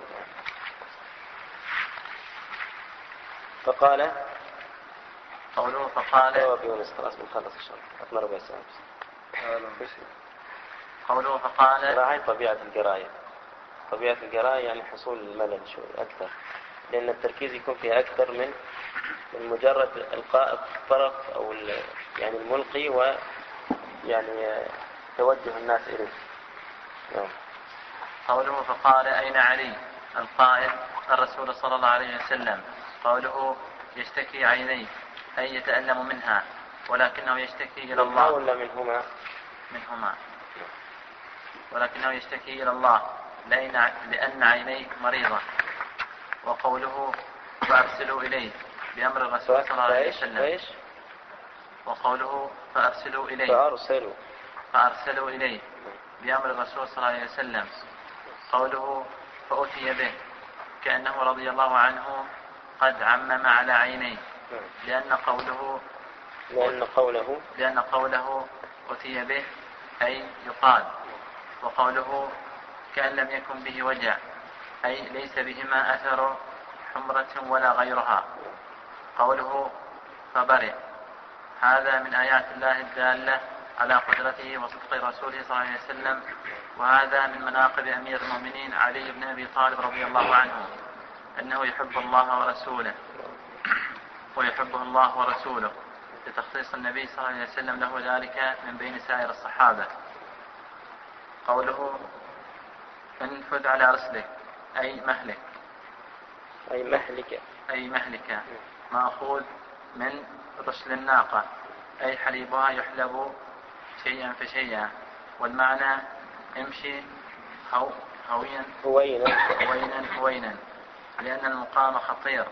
فقال قوله فقال جواب يونس، خلاص بنخلص الشرط أثمر بيسان. قوله فقال هاي طبيعة القراية، طبيعة القراية يعني حصول الملل شوي أكثر، لأن التركيز يكون فيها أكثر من من مجرد إلقاء الطرف أو يعني الملقي ويعني توجه الناس إليه. نعم. قوله فقال أين علي، القائل الرسول صلى الله عليه وسلم. قوله يشتكي عينيه، أي يتألم منها، ولكنه يشتكي إلى الله. ولا منهما؟ منهما، ولكنه يشتكي إلى الله لأن عينيه مريضة. وقوله فأرسلوا إليه بأمر الرسول صلى الله عليه وسلم. وقوله فأرسلوا إليه فأرسلوا فأرسلوا إليه بأمر الرسول صلى الله عليه وسلم. قوله فأتي به، كأنه رضي الله عنه قد عمم على عينيه، لأن قوله لأن قوله لأن قوله أتي به أي يقال. وقوله كأن لم يكن به وجع، أي ليس بهما أثر حمرة ولا غيرها. قوله فبرئ، هذا من آيات الله الدالة على قدرته وصدق رسوله صلى الله عليه وسلم. وهذا من مناقب أمير المؤمنين علي بن أبي طالب رضي الله عنه، أنه يحب الله ورسوله ويحبه الله ورسوله، لتخصيص النبي صلى الله عليه وسلم له ذلك من بين سائر الصحابة. قوله انفذ على رسلك، أي مهلك. أي مهلكة أي مهلكة مأخوذ من رسل الناقة، أي حليبها يحلب شيئا فشيئا. والمعنى امشي هو هويا هوينا هوينا هوينا، لأن المقام خطير،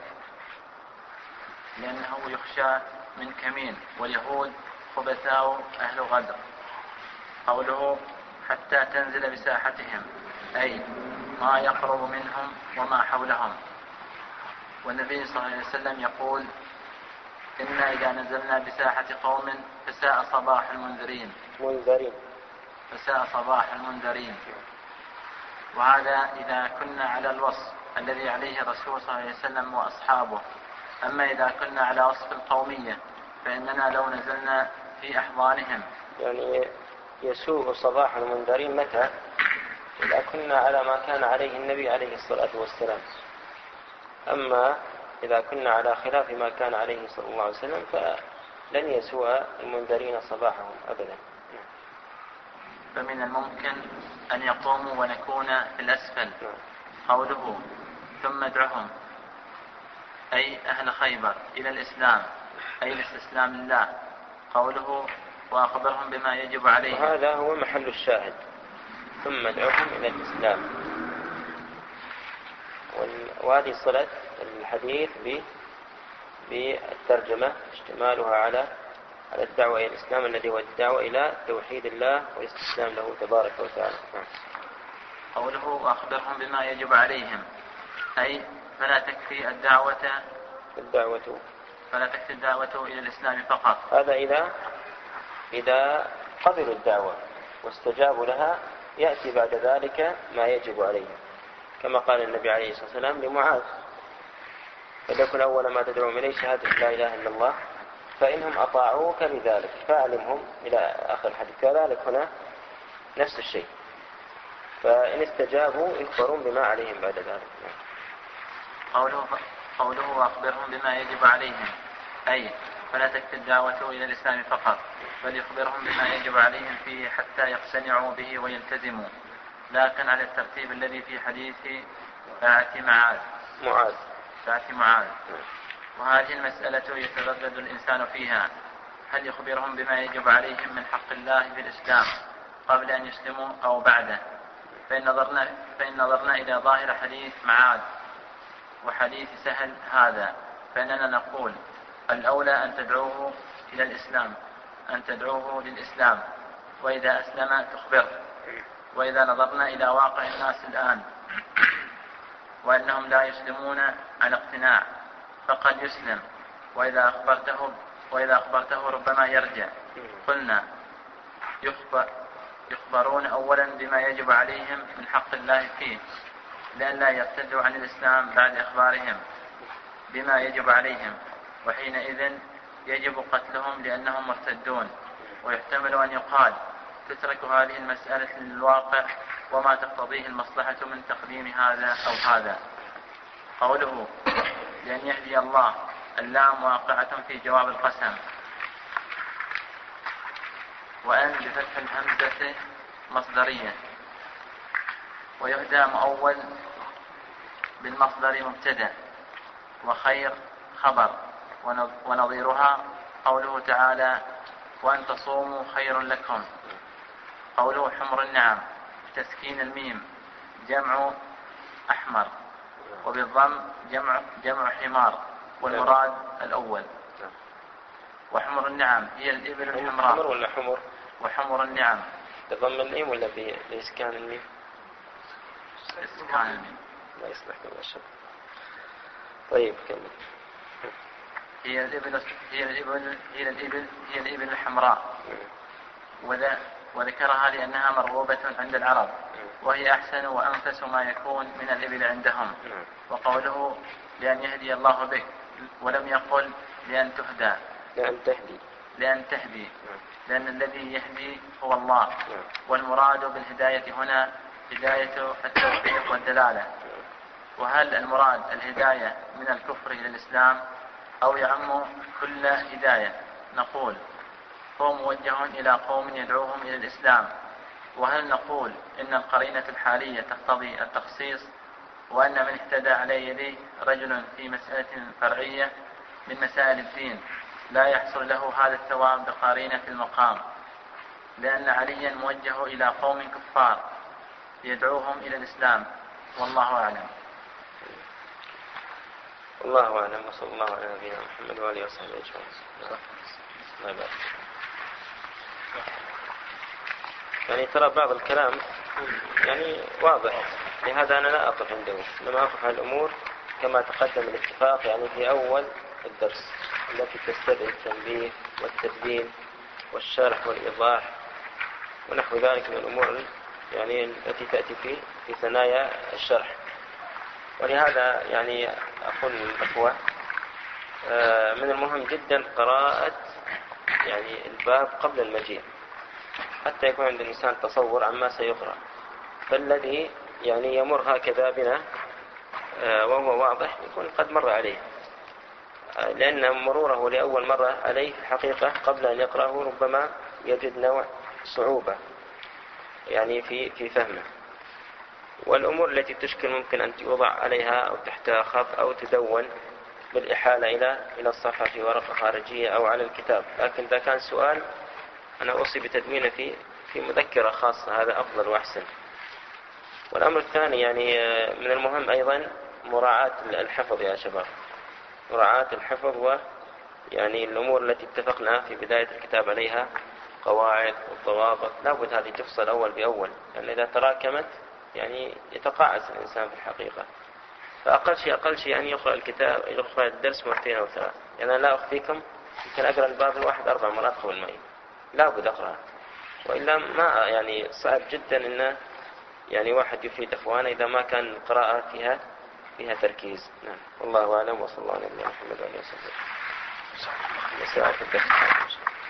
لأنه يخشى من كمين. واليهود خبثاء أهل غدر. قوله حتى تنزل بساحتهم، أي ما يقرب منهم وما حولهم. والنبي صلى الله عليه وسلم يقول إنا إذا نزلنا بساحة قوم فساء صباح المنذرين منذرين فساء صباح المنذرين. وهذا إذا كنا على الوصف الذي عليه الرسول صلى الله عليه وسلم وأصحابه. أما إذا كنا على وصف القومية فإننا لو نزلنا في أحضانهم، يعني يسوء صباح المنذرين متى؟ إذا كنا على ما كان عليه النبي عليه الصلاة والسلام. أما إذا كنا على خلاف ما كان عليه صلى الله عليه وسلم فلن يسوء المنذرين صباحهم أبدا. فمن الممكن أن يقوموا ونكون في الأسفل. قوله ثم ادعهم، أي أهل خيبر إلى الإسلام، أي الاستسلام لله. قوله وأخبرهم بما يجب عليهم، وهذا هو محل الشاهد، ثم ادعهم إلى الإسلام. وهذه صلة الحديث بالترجمة اشتمالها على على الدعوة إلى الإسلام الذي هو الدعوة إلى توحيد الله والاستسلام له تبارك وتعالى. قوله وأخبرهم بما يجب عليهم، أي فلا تكفي الدعوة الدعوة فلا تكفي الدعوة إلى الإسلام فقط. هذا إذا إذا قبلوا الدعوة واستجابوا لها يأتي بعد ذلك ما يجب عليهم، كما قال النبي عليه الصلاة والسلام لمعاذ فليكن أول ما تدعوهم إليه شهادة لا إله إلا الله فإنهم أطاعوك بذلك فأعلمهم إلى آخر الحديث. كذلك هنا نفس الشيء، فإن استجابوا يخبرون بما عليهم بعد ذلك. قوله قوله وأخبرهم بما يجب عليهم، أي فلا تكفي الدعوة إلى الإسلام فقط، بل يخبرهم بما يجب عليهم فيه حتى يقتنعوا به ويلتزموا، لكن على الترتيب الذي في حديث ساعة معاذ معاذ ساعة معاذ. وهذه المسألة يتردد الإنسان فيها، هل يخبرهم بما يجب عليهم من حق الله في الإسلام قبل أن يسلموا أو بعده؟ فإن نظرنا, فإن نظرنا إلى ظاهر حديث معاذ وحديث سهل هذا فإننا نقول الأولى أن تدعوه إلى الإسلام أن تدعوه للإسلام، وإذا أسلم تخبر. وإذا نظرنا إلى واقع الناس الآن وأنهم لا يسلمون على اقتناع فقد يسلم، وإذا أخبرته, وإذا أخبرته ربما يرجع. قلنا يخبر يخبرون أولا بما يجب عليهم من حق الله فيه لئلا يرتدوا عن الإسلام بعد إخبارهم بما يجب عليهم، وحينئذ يجب قتلهم لأنهم مرتدون. ويحتمل أن يقال تترك هذه المسألة للواقع وما تقتضيه المصلحة من تقديم هذا أو هذا. قوله لأن يهدي الله، اللام واقعة في جواب القسم، وأن بفتح الهمزة مصدرية، ويهدى مؤول بالمصدر مبتدأ، وخير خبر. ونظيرها قوله تعالى وأن تصوموا خير لكم. قوله حمر النعم تسكين الميم جمع أحمر، وبالضم جمع, جمع حمار، والمراد الأول. وحمر النعم هي الإبل الحمراء. حمر ولا حمر؟ وحمر النعم بضم الميم ولا بإسكان الميم؟ إسكان الميم لا يصلح ولا شيء. طيب كمل. هي الإبل هي الإبل هي الإبل هي الإبل الحمراء، وذا وذكرها لأنها مرغوبة عند العرب، وهي أحسن وأنفس ما يكون من الإبل عندهم. وقوله لأن يهدي الله بك، ولم يقل لأن تهدى لأن تهدي لأن تهدي لأن الذي يهدي هو الله. والمراد بالهداية هنا هداية التوفيق والدلالة. وهل المراد الهداية من الكفر إلى الإسلام أو يعم كل هداية؟ نقول هو موجه إلى قوم يدعوهم إلى الإسلام. وهل نقول إن القرينة الحالية تقتضي التخصيص وأن من اهتدى على يديه رجل في مسألة فرعية من مسائل الدين لا يحصل له هذا الثواب بقارينة المقام، لأن عليا موجه إلى قوم كفار يدعوهم إلى الإسلام، والله أعلم. الله أعلم، وصلى الله على نبينا محمد وآله وصحبه أجمعين. يعني ترى بعض الكلام يعني واضح، لهذا أنا لا أقف عنده، لما أقف على الأمور كما تقدم الاتفاق يعني في أول الدرس التي تستدعي التنبيه والتبيين والشرح والإيضاح ونحو ذلك من الأمور يعني التي تأتي في في ثنايا الشرح. ولهذا يعني أقول للأخوة من المهم جدا قراءة يعني الباب قبل المجيء حتى يكون عند الإنسان تصور عما سيقرأ، فالذي يعني يمر هكذا بنا وهو واضح يكون قد مر عليه، لأن مروره لأول مرة عليه في الحقيقة قبل أن يقرأه ربما يجد نوع صعوبة يعني في في فهمه. والأمور التي تشكل ممكن أن يوضع عليها أو تحتها خط أو تدون بالإحالة إلى إلى الصفحة في ورقة خارجية أو على الكتاب، لكن إذا كان سؤال أنا أوصي بتدوينه في في مذكرة خاصة، هذا أفضل وأحسن. والأمر الثاني يعني من المهم أيضا مراعاة الحفظ يا شباب، مراعاة الحفظ ويعني الأمور التي اتفقنا في بداية الكتاب عليها، قواعد والضوابط لابد هذه تفصل أول بأول، لأن إذا تراكمت يعني يتقاعس الإنسان في الحقيقة. فأقل شيء أقل شيء يعني يقرأ الكتاب يقرأ الدرس مرتين أو ثلاث. يعني أنا لا أخفيكم يمكن أقرأ الباب الواحد أربع مرات قبل ما لابد أقرأ، وإلا ما يعني صعب جدا إنه يعني واحد يفيد إخوانه إذا ما كان القراءة فيها فيها تركيز. نعم، والله أعلم، وصلى الله على نبينا محمد وعلى آله وصحبه.